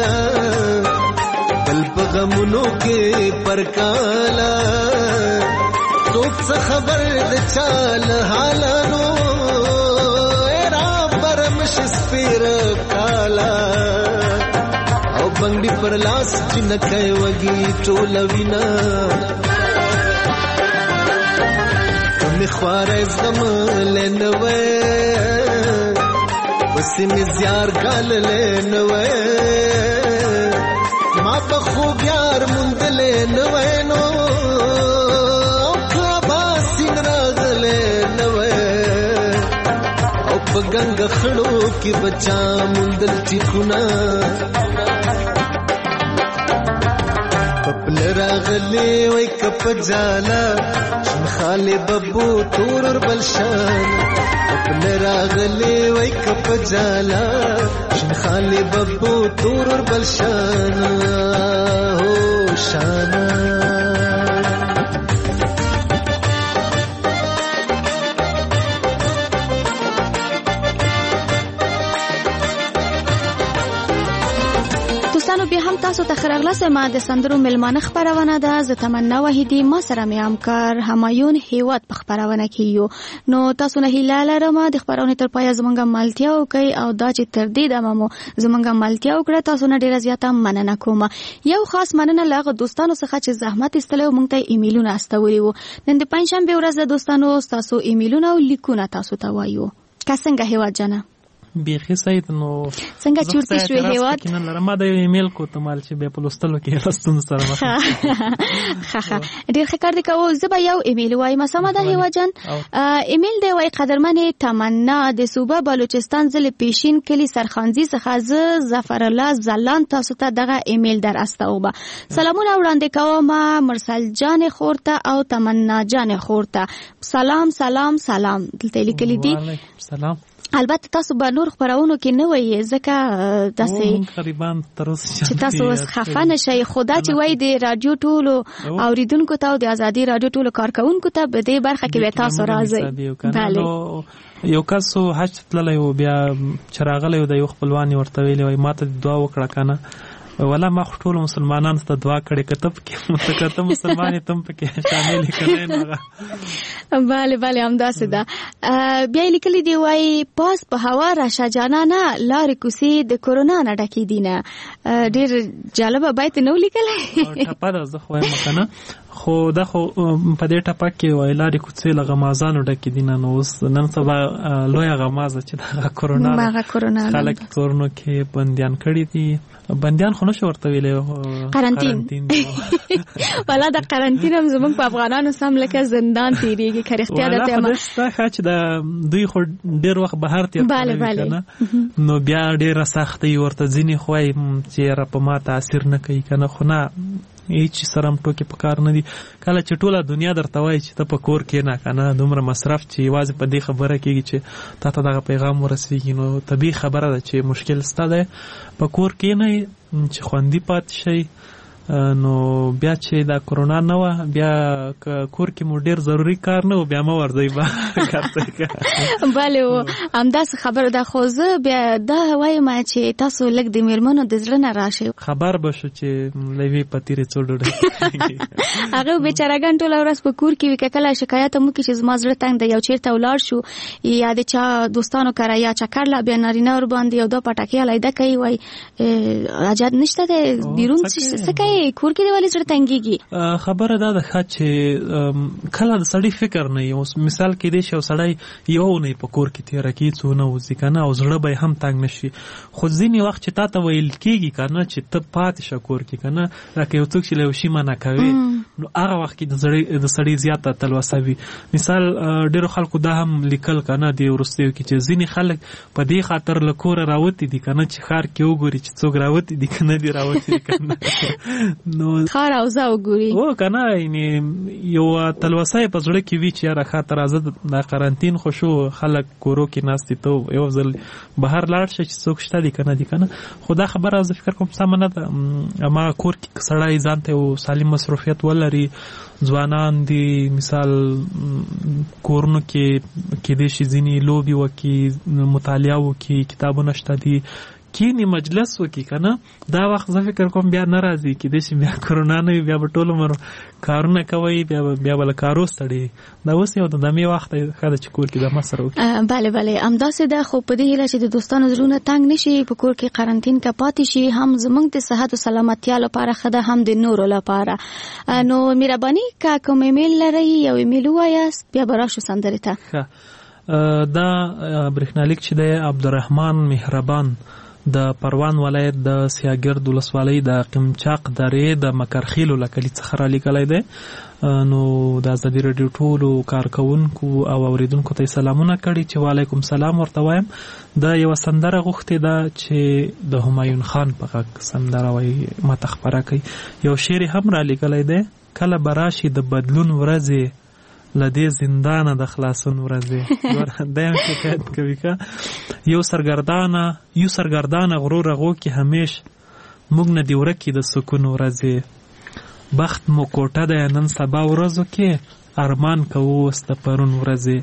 بل پغمونو کے پرکالا څوک څه خبر د چال حالانو را پرمش سپیر کالا او بنګړي پر لاس جنکه وږي ټول وینا کم خوارې زم لنوي وسې می زیار ګال لنوي ما په خوب یار مونږ لنوي نو گنگ خړو کې بچا مندل ټیکونا راغلی وای کپ جالا شن خالی ببو تور بلشان خپل راغلی وای کپ جالا شن خالی ببو تور بلشان هو شانا بیا هم تاسو ته خرغله ما د سندرو ملمانه خبرونه ده ز تمنا وحیدی ما سره می همکار همایون هیواد په خبرونه کې یو نو تاسو نه هیله لرم د خبرونه تر پای زمونږه مالتیا وکي او دا چې تر دې د مامو زمونږه مالتیا وکړه تاسو نه ډیره زیاته مننه کوم یو خاص مننه لاغه دوستانو څخه چې زحمت استلو مونږ ته ایمیلونه استوري وو نن د پنځشنبه ورځ دوستانو تاسو ایمیلونه او لیکونه تاسو ته وایو کا څنګه هیواد جنا بیخي سید نو څنګه چورتي شوې هیواد کینه لرم ما د ایمیل کو ته مال چې به پلوستلو کې راستون سره مخه ډیر ښه کار دی کوو زه به یو ایمیل وایم سمه ده هیواد جان ایمیل دی وای قدرمن تمنا د صوبه بلوچستان ضلع پیشین کلی سرخانزي څخه ز ظفر الله زلان تاسو ته دغه ایمیل در استوبه سلامونه وړاندې کوم مرسل جان خورته او تمنا جان خورته سلام سلام سلام دلته لیکلي دي سلام البته تاسو به نور خبرونو کې نه وایي ځکه تاسو غریبان تر اوسه چې تاسو اوس خفه نشئ خدا چې وایي د رادیو ټولو اوریدونکو ته او د ازادي رادیو ټولو کارکونکو ته به دې برخه کې به تاسو راځي بله یو کس حج تللی و بیا چې راغلی و د یو خپلوان ورته ویلي وایي ما ته دعا وکړه که نه ولا ما ټول مسلمانانو ته دعا کړې کتب کې متکته مسلمان تم پکې شامل کړي bale bale همداسې ده بیا لیکلي دی وای پاس په هوا راشه جانانه لارې کوسي د کورونا نه ډکې دي نه ډېر جالبه بیت نو لیکلی ټپه ده زه خو وایم که نه خو دا خو په دې ټپه کې وای لارې کوڅې له غمازانو ډکې دي نه نو اوس نن سبا لویه غمازه چې دغه کورونا خلک کورونو کې بندیان کړي دي بندیان خو نشو ورته ویلې قرنطین والا د قرنطین هم زموږ په افغانانو سم لکه زندان تیریږي که رښتیا درته وایم ښه چې د دوی خو ډېر وخت بهر تېر کړی که نه نو بیا ډېره سختۍ ورته ځینې خو وایي چې یاره په ما تاثیر نه کوي که نه خو نه هیڅ سره هم ټوکې په کار نه دي کله چې ټوله دنیا درته وایي چې ته په کور کښېنه که نه دومره مصرف چې یوازې په دې خبره کېږي چې تا ته دغه پیغام ورسېږي نو طبیعي خبره ده چې مشکل ستا دی په کور کښېنئ چې خوندي پاتې شئ نو بیا چې دا کورونا نه وه بیا کور کې مو ډېر ضروري کار نه و بیا مه ورځئ به بله و همداسې خبره ده خو زه بیا دا وایم چې تاسو لږ د مېرمنو د زړه نه راشئ خبر به شو چې له یوې پتیرې څو ډوډۍ هغه بېچارهګان ټوله ورځ په کور کې وي که کله شکایت هم وکړي چې زما زړه تنګ دی یو چېرته ولاړ شو یا د چا دوستانو کره یا چکر لا بیا نارینه ورباندې یو دوه پټکې علیده کوي وایي حاجت نشته دی بیرون څه کوي کور کې دی ولې زړه تنګېږي خبره دا ده ښه چې کله د سړي فکر نه وي مثال کېدی شي یو سړی یوه اونۍ په کور کې تېره کړي څو نه وځي که نه او زړه به یې هم تنګ نه شي خو ځینې وخت چې تا ته ویل کېږي که نه چې ته پاتې شه کور کې که نه لکه یو څوک چې له یو شي منع کوي نو هغه وخت کې د سړي زیاته تلوسه وي مثال ډېرو خلکو دا هم لیکل که نه د وروستیو کې چې ځینې خلک په دې خاطر له کوره راوتي دي که نه چې ښار کې وګوري چې څوک راوتي دي که نه دي راوتي که نه نو خار او زاو ګوري او کنه یعنی یو تلوسه په زړه کې وی چې یاره خاطر ازد د قرنطین خو شو خلک کورو کې ناستي ته یو ځل بهر لاړ شي چې څوک شته دي کنه دي کنه خدا خبره از فکر کوم سم نه ده ما کور کې سړی ځان ته او سالم مصروفیت ولري ځوانان دي مثال کورونو کې کې د شي ځینی لوبي وکي مطالعه وکي کتابونه شته دي کینی مجلس وکي کنه دا وخت زه فکر کوم بیا ناراضي کې د شي بیا کورونا نه بیا په ټولو مرو کارونه کوي بیا بیا بل کارو ستړي دا اوس یو د دمه وخت خاله چې کور کې د مسره وکي bale bale همداسې ده خو په دې هیله چې د دوستانو زړونه تنگ نشي په کور کې قرنطین کې پاتې شي هم زمونږ د صحت او سلامتیا لپاره خده هم د نورو لپاره نو مهرباني کا کوم ایمیل لري یو ایمیل وایاست بیا براشو سندره ته دا برېښنالیک چې د عبدالرحمن مهربان د پروان ولایت د سیاګرد ولسوالۍ د قمچاق درې د مکرخیلو له کلي څخه رالیږلی دی. نو د ازادي راډیو ټولو کارکوونکو او اوریدونکو ته سلامونه کړي چې وعلیکم سلام ورته وایم. د یوه سندره غوښتې ده چې د همایون خان په غږ سندره وایي ماته خپره کوي. یو شعر هم رالیږلی دی: کله به راشي د بدلون ورځې له دې زندانه د خلاصون ورځې. دا هم شکایت کوي که یو سرګردانه یو سرګردانه غرور رغو کې همیش موږ نه دي ورکې د سکون ورځې. بخت مو کوټه ده نن سبا ورځو کې ارمان کوو اوس د پرون ورځې.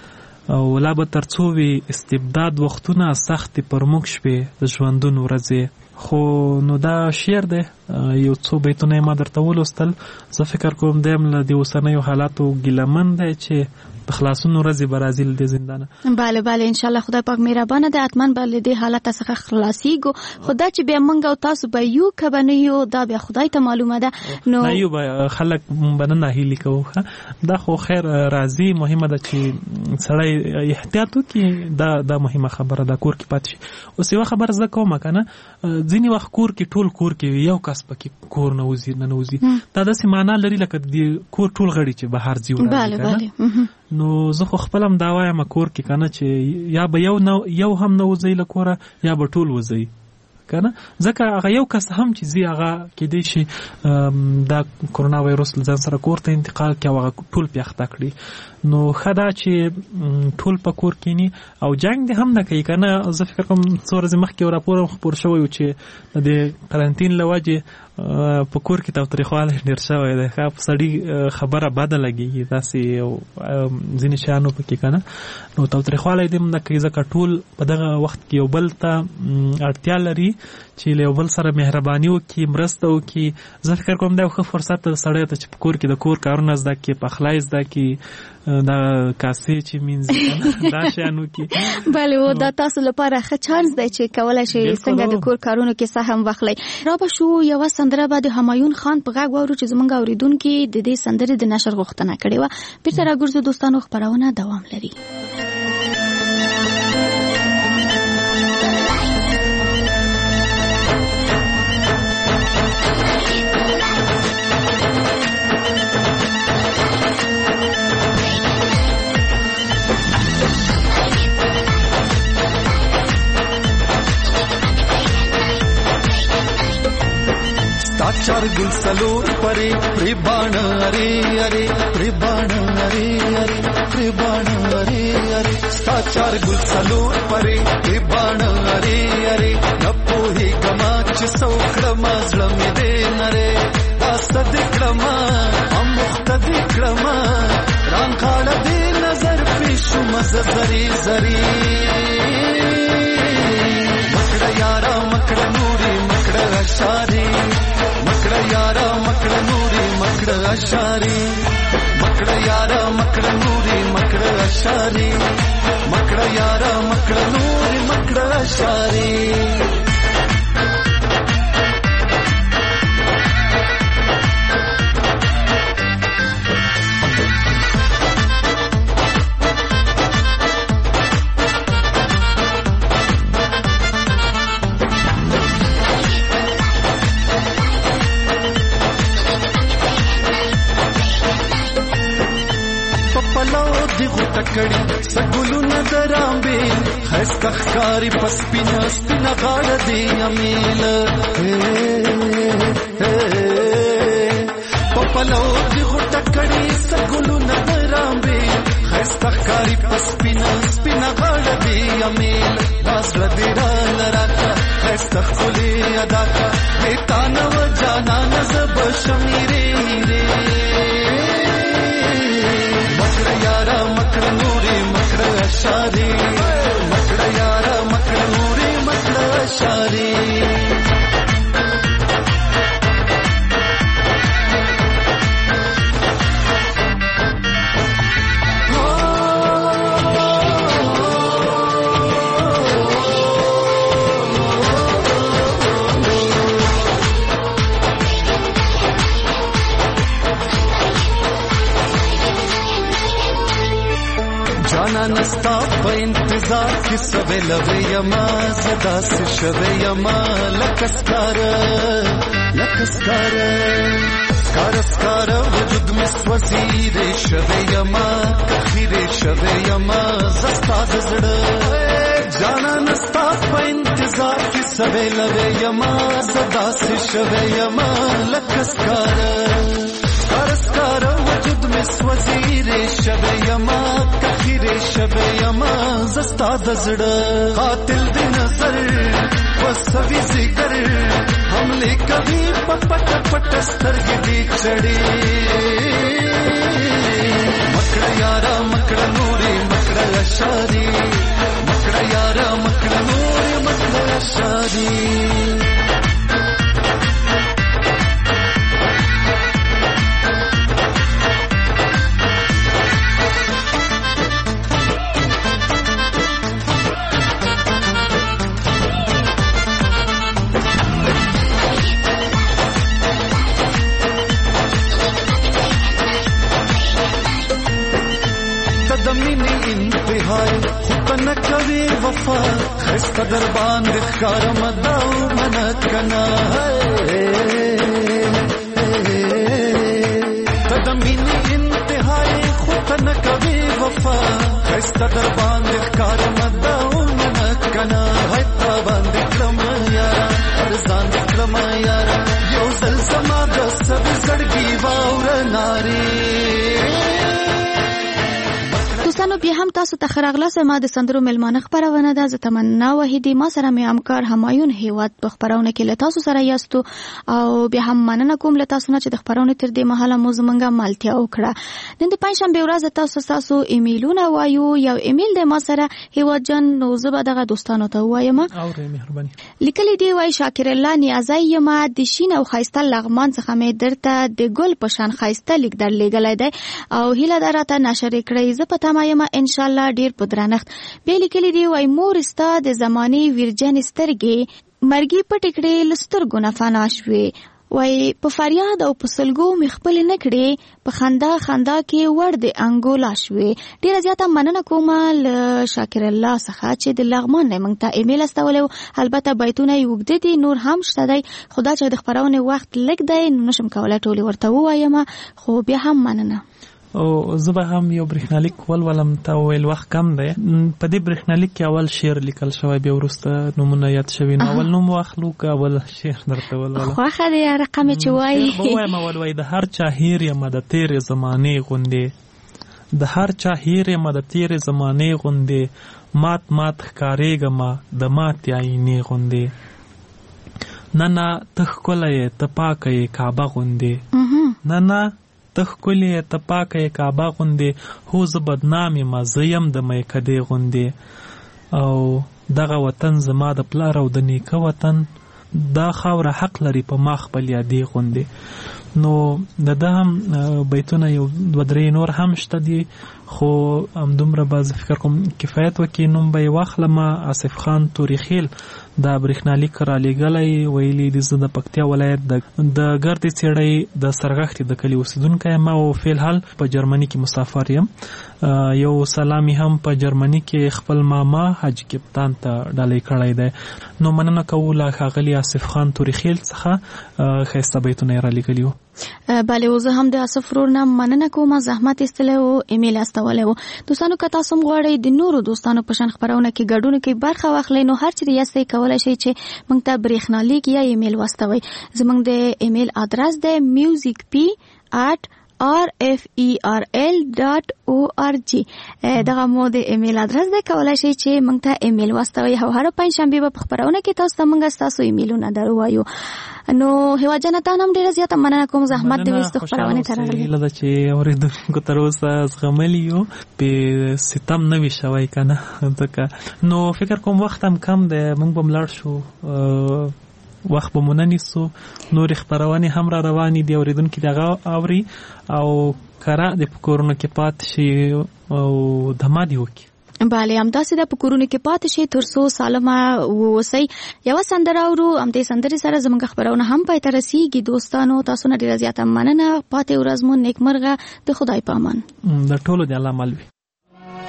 او لا به تر څو وي استبداد وختونه سختې پر موږ شپې د ژوندون ورځې. خو نو دا شعر دی، یو څو بیتونه یې ما درته ولوستل. زه فکر کوم دی هم له دې اوسنیو حالاتو ګیلهمن دی چې د خلاصون ورځې به راځي له دې زندانه. بله بله انشاءالله خدای پاک مهربانه دی، حتما به له دې حالته څخه خلاصیږو. خو دا چې بیا موږ او تاسو به یو که به نه یو دا بیا خدای ته معلومه ده. نو نه یو به خلک به نه ناهیلي کوو. دا خو خیر راځي، مهمه ده چې سړی احتیاط وکړي. دا دا مهمه خبره ده، کور کې پاتې شي. اوس یوه خبره زه کوم که نه، ځینې وخت کور کې ټول کور کې یو کس پکې کور نه وځي نه نوځي. دا داسې معنا لري لکه د کور ټول غړي چې بهر ځي بله بله. نو زه خو خپل هم دا وایم کور کې که نه چې یا به یو نه یو هم نه وځئ له کوره یا به ټول وځئ که نه. ځکه هغه یو کس هم چې ځي هغه کیدای شي دا کرونا وایرس له ځان سره کور ته انتقال کړي او هغه ټول پې اخته کړي. نو ښه ده چې ټول په کور کینی او جنګ دې هم نه کوي که نه. زه فکر کوم څو ورځې مخکې یو راپور هم خپور شوی و چې د قرنطین له وجې په کور کې تاوتریخوالی ډېر شوی دی. ښه سړي خبره بده لګېږي داسې ځینې شیانو پکې که نه. نو تاوتریخوالی دې هم نه کوي ځکه ټول په دغه وخت کې یو بل ته اړتیا لري چې له یو بل سره مهرباني وکړي، مرسته وکړي. زه فکر کوم دا یو ښه فرصت ده سړی ته چې په کور کې د کور کارونه زده کړي، پخلی زده کړي، دا کاسې چې مینځي دا شیان وکړي. بله و دا تاسو لپاره ښه چانس دی چې کولی شئ څنګه د کور کارونو کې سهم واخلئ. را به شو یوه سندره به د همایون خان په غږ واورو چې زموږ اورېدونکي د دې سندرې د نشر غوښتنه کړې وه. بېرته راګرځو دوستانو، خپرونه دوام لري. चार गुल सलोर परे प्रिबाण अरे अरे प्रिबाण अरे अरे प्रिबाण अरे अरे चार गुल सलोर परे प्रिबाण अरे अरे नपो ही गमाच सौखड़मा जलमे दे नरे आस्तद क्रमा अमुख्तद क्रमा रांखाड़ दे नजर पेशु मजरी जरी मकड़ यारा मकड़ नूरी मकड़ अशारी मकड़ यारा मकड़ नूरी मकड़ अशारी मकड़ यारा मकड़ नूरी मकड़ अशारी मकड़ यारा मकड़ नूरी मकड़ अशारी تکڑی سگلو نظرامبے خیستا خکاری پسپینا سپینا غاڑ دی امیل پپلو دی غو تکڑی سگلو نظرامبے خیستا خکاری پسپینا سپینا غاڑ دی امیل باز ردیرا لراکا خیستا خلی اداکا دیتانا و جانا نزب شمیرے رے مکڑ یارا مکڑ نوری مکڑ اشاری مکڑ یارا مکڑ نوری مکڑ اشاری جانا نستا په انتظار کې سوي لوي یما زدا سے شوي یما لکسکار لکسکار سکار سکار وجود می سوزیر شوي یما کخیر شوي یما زستا زړه جانا نستا په انتظار کې سوي لوي یما زدا سے شوي یما لکسکار سکار سکار وجود می سوزیر شوي یما کخیر شوي یما زستا زړه قاتل دی نظر وسوي ذکر हमले कभी पपट पट स्तर्ग दी चढ़ी मकड़ा यारा मकड़ा नूरी मकड़ा अशारी मकड़ा यारा मकड़ा नूरी मकड़ा अशारी वफा खस्ता दरबान दिखार मदाऊ मन कना कदमीनी इंतहाई खुद न कभी वफा खस्ता दरबान दिखार मदाऊ मन कना है ताबान दिक्रम यारा अर्जान दिक्रम यारा यो जलसमा सब सड़की वाउर नारी دوستانو بیا هم تاسو ته خراغله سما د سندرو ملمانه خبرونه ده. زه تمنا وحیدی ما سره مې همکار همایون هیواد په خبرونه کې له تاسو سره یاستو او بیا هم مننه کوم له تاسو نه چې د خبرونه تر دې مهاله مو زمونږه مالتیا وکړه. نن د پنځشنبه ورځ تاسو تاسو ایمیلونه وایو. یو ایمیل د ما سره هیواد جان نو زه به دغه دوستانو ته وایم او مهرباني لیکلي دی وای شاکر الله نیازی یم د شین او خایسته لغمان څخه مې درته د ګل په شان خایسته لیک در لګلای دی او هیله دراته نشر کړی. زه پته ما یم ان شاء الله ډیر په درنښت به لیکلي دی وای مور ستا د زماني ویرجن سترګې مرګي پټ کړې لسترګو نه فنا شوې وای په فریاد او په سلګو مخبل نه کړې په خندا خندا کې ور د انګولا شوې. ډیره زیاته مننه کوم ل شاکر الله څخه چې د لغمان نه مونږ ته ایمیل استولو. البته بیتونه یو وګد دي نور هم شته دی خدا چې د خبرونه وخت لګ دی نشم کولای ټول ورته وایم خو بیا هم مننه. او زبا هم یو برېښنالیک ولولم ته ویل وخت کم دی په دې برېښنالیک کې اول شعر لیکل شوی بیا وروسته نومونه یاد شوي نو اول نوم واخلو که اول شعر درته ولولم خوښه دی رقم چې وایي ووایم اول وایي د هر چا هیر یم د تېرې زمانې غوندې د هر چا هیر یم د تېرې زمانې غوندې مات مات ښکارېږم د ماتې آینې غوندې نه نه ته ښکلی یې ته پاکه یې کعبه غوندې نه نه ته ښکلې ته پاکه یې کعبه غوندې هو زه بدنام یم زه یم د میکدې غوندې او دغه وطن زما د پلار او د نیکه وطن دا خاوره حق لري په ما خپل یادې غوندې. نو د ده هم بیتونه یو دوه درې نور هم شته دي خو همدومره به زه فکر کوم کفایت وکړي. نوم به یې واخلم آصف خان توریخیل دا برېښنالیک رالیږلی ویلي دي زه د پکتیا ولایت د ګردې څېړۍ د سرغښتې د کلي اوسېدونکی یم او فی الحال په جرمني کې مسافر یم. یو سلامي هم په جرمني کې خپل ماما حج کپتان ته ډالۍ کړی دی. نو مننه کوو له ښاغلي آصف خان توریخیل څخه ښایسته بیتونه یې رالیږلي وو. بله او زه هم د آصف ورور نه مننه کوم زحمت ایستلی و ایمیل استولی و. دوستانو که تاسو هم غواړئ د نورو دوستانو په شان خپرونه کې ګډون کې برخه واخلئ نو هر چې یاستئ کولی شئ چې موږ ته برېښنالیک یا ایمیل واستوئ. زموږ د ایمیل ادرس دی میوزیک پی اټ آر اف ای آر ال ډاټ او آر جی. دغه مو د ایمیل ادرس دی کولی شئ چې موږ ته ایمیل واستوئ او هره پنجشنبې به په خپرونه کې تاسو ته موږ ستاسو ایمیلونه دروایو. نو هیواد جان ته هم ډیره زیاته مننه کوم زحمت دې وستو خبرونه ته راغلی لږ چې اوریدونکو تر اوسه زغملی یو په ستم نه وی شوی کنه ځکه نو فکر کوم وخت هم کم دی موږ به ملاړ شو وخت به مو نه نیسو نورې خپرونې هم را روانې دي اوریدونکي د هغه اوري او کره د په کورونو کې پاتې شي او دما دې وکړي. بله همداسې ده په کورونو کې پاتې شي تر څو سالمه واوسئ. یوه سندره اورو همدې سندرې سره زموږ خپرونه هم پای ته رسیږي. دوستانو تاسو نه ډېره زیاته مننه. پاتې ورځ مو نیکمرغه. د خدای په امان. د ټولو د الله مل وي.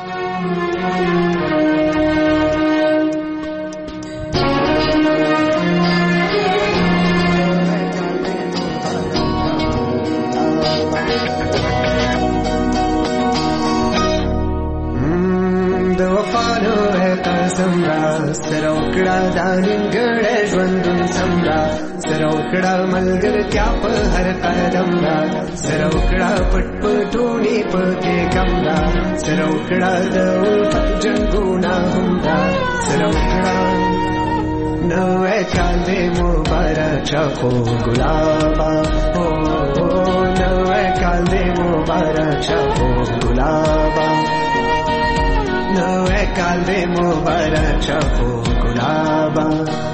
سروکړه دانګړې ژوندون سمرا سروکړه ملګرتیا په هر قدم را سروکړه پټ پټونی په کې کمرا سروکړه د الفت جنگونه همرا سروکړه نوې کال دې مبارک چاکو ګلابا او نوې کال دې مبارک چاکو ګلابا نوے کال دے مبارک چاکو گلابا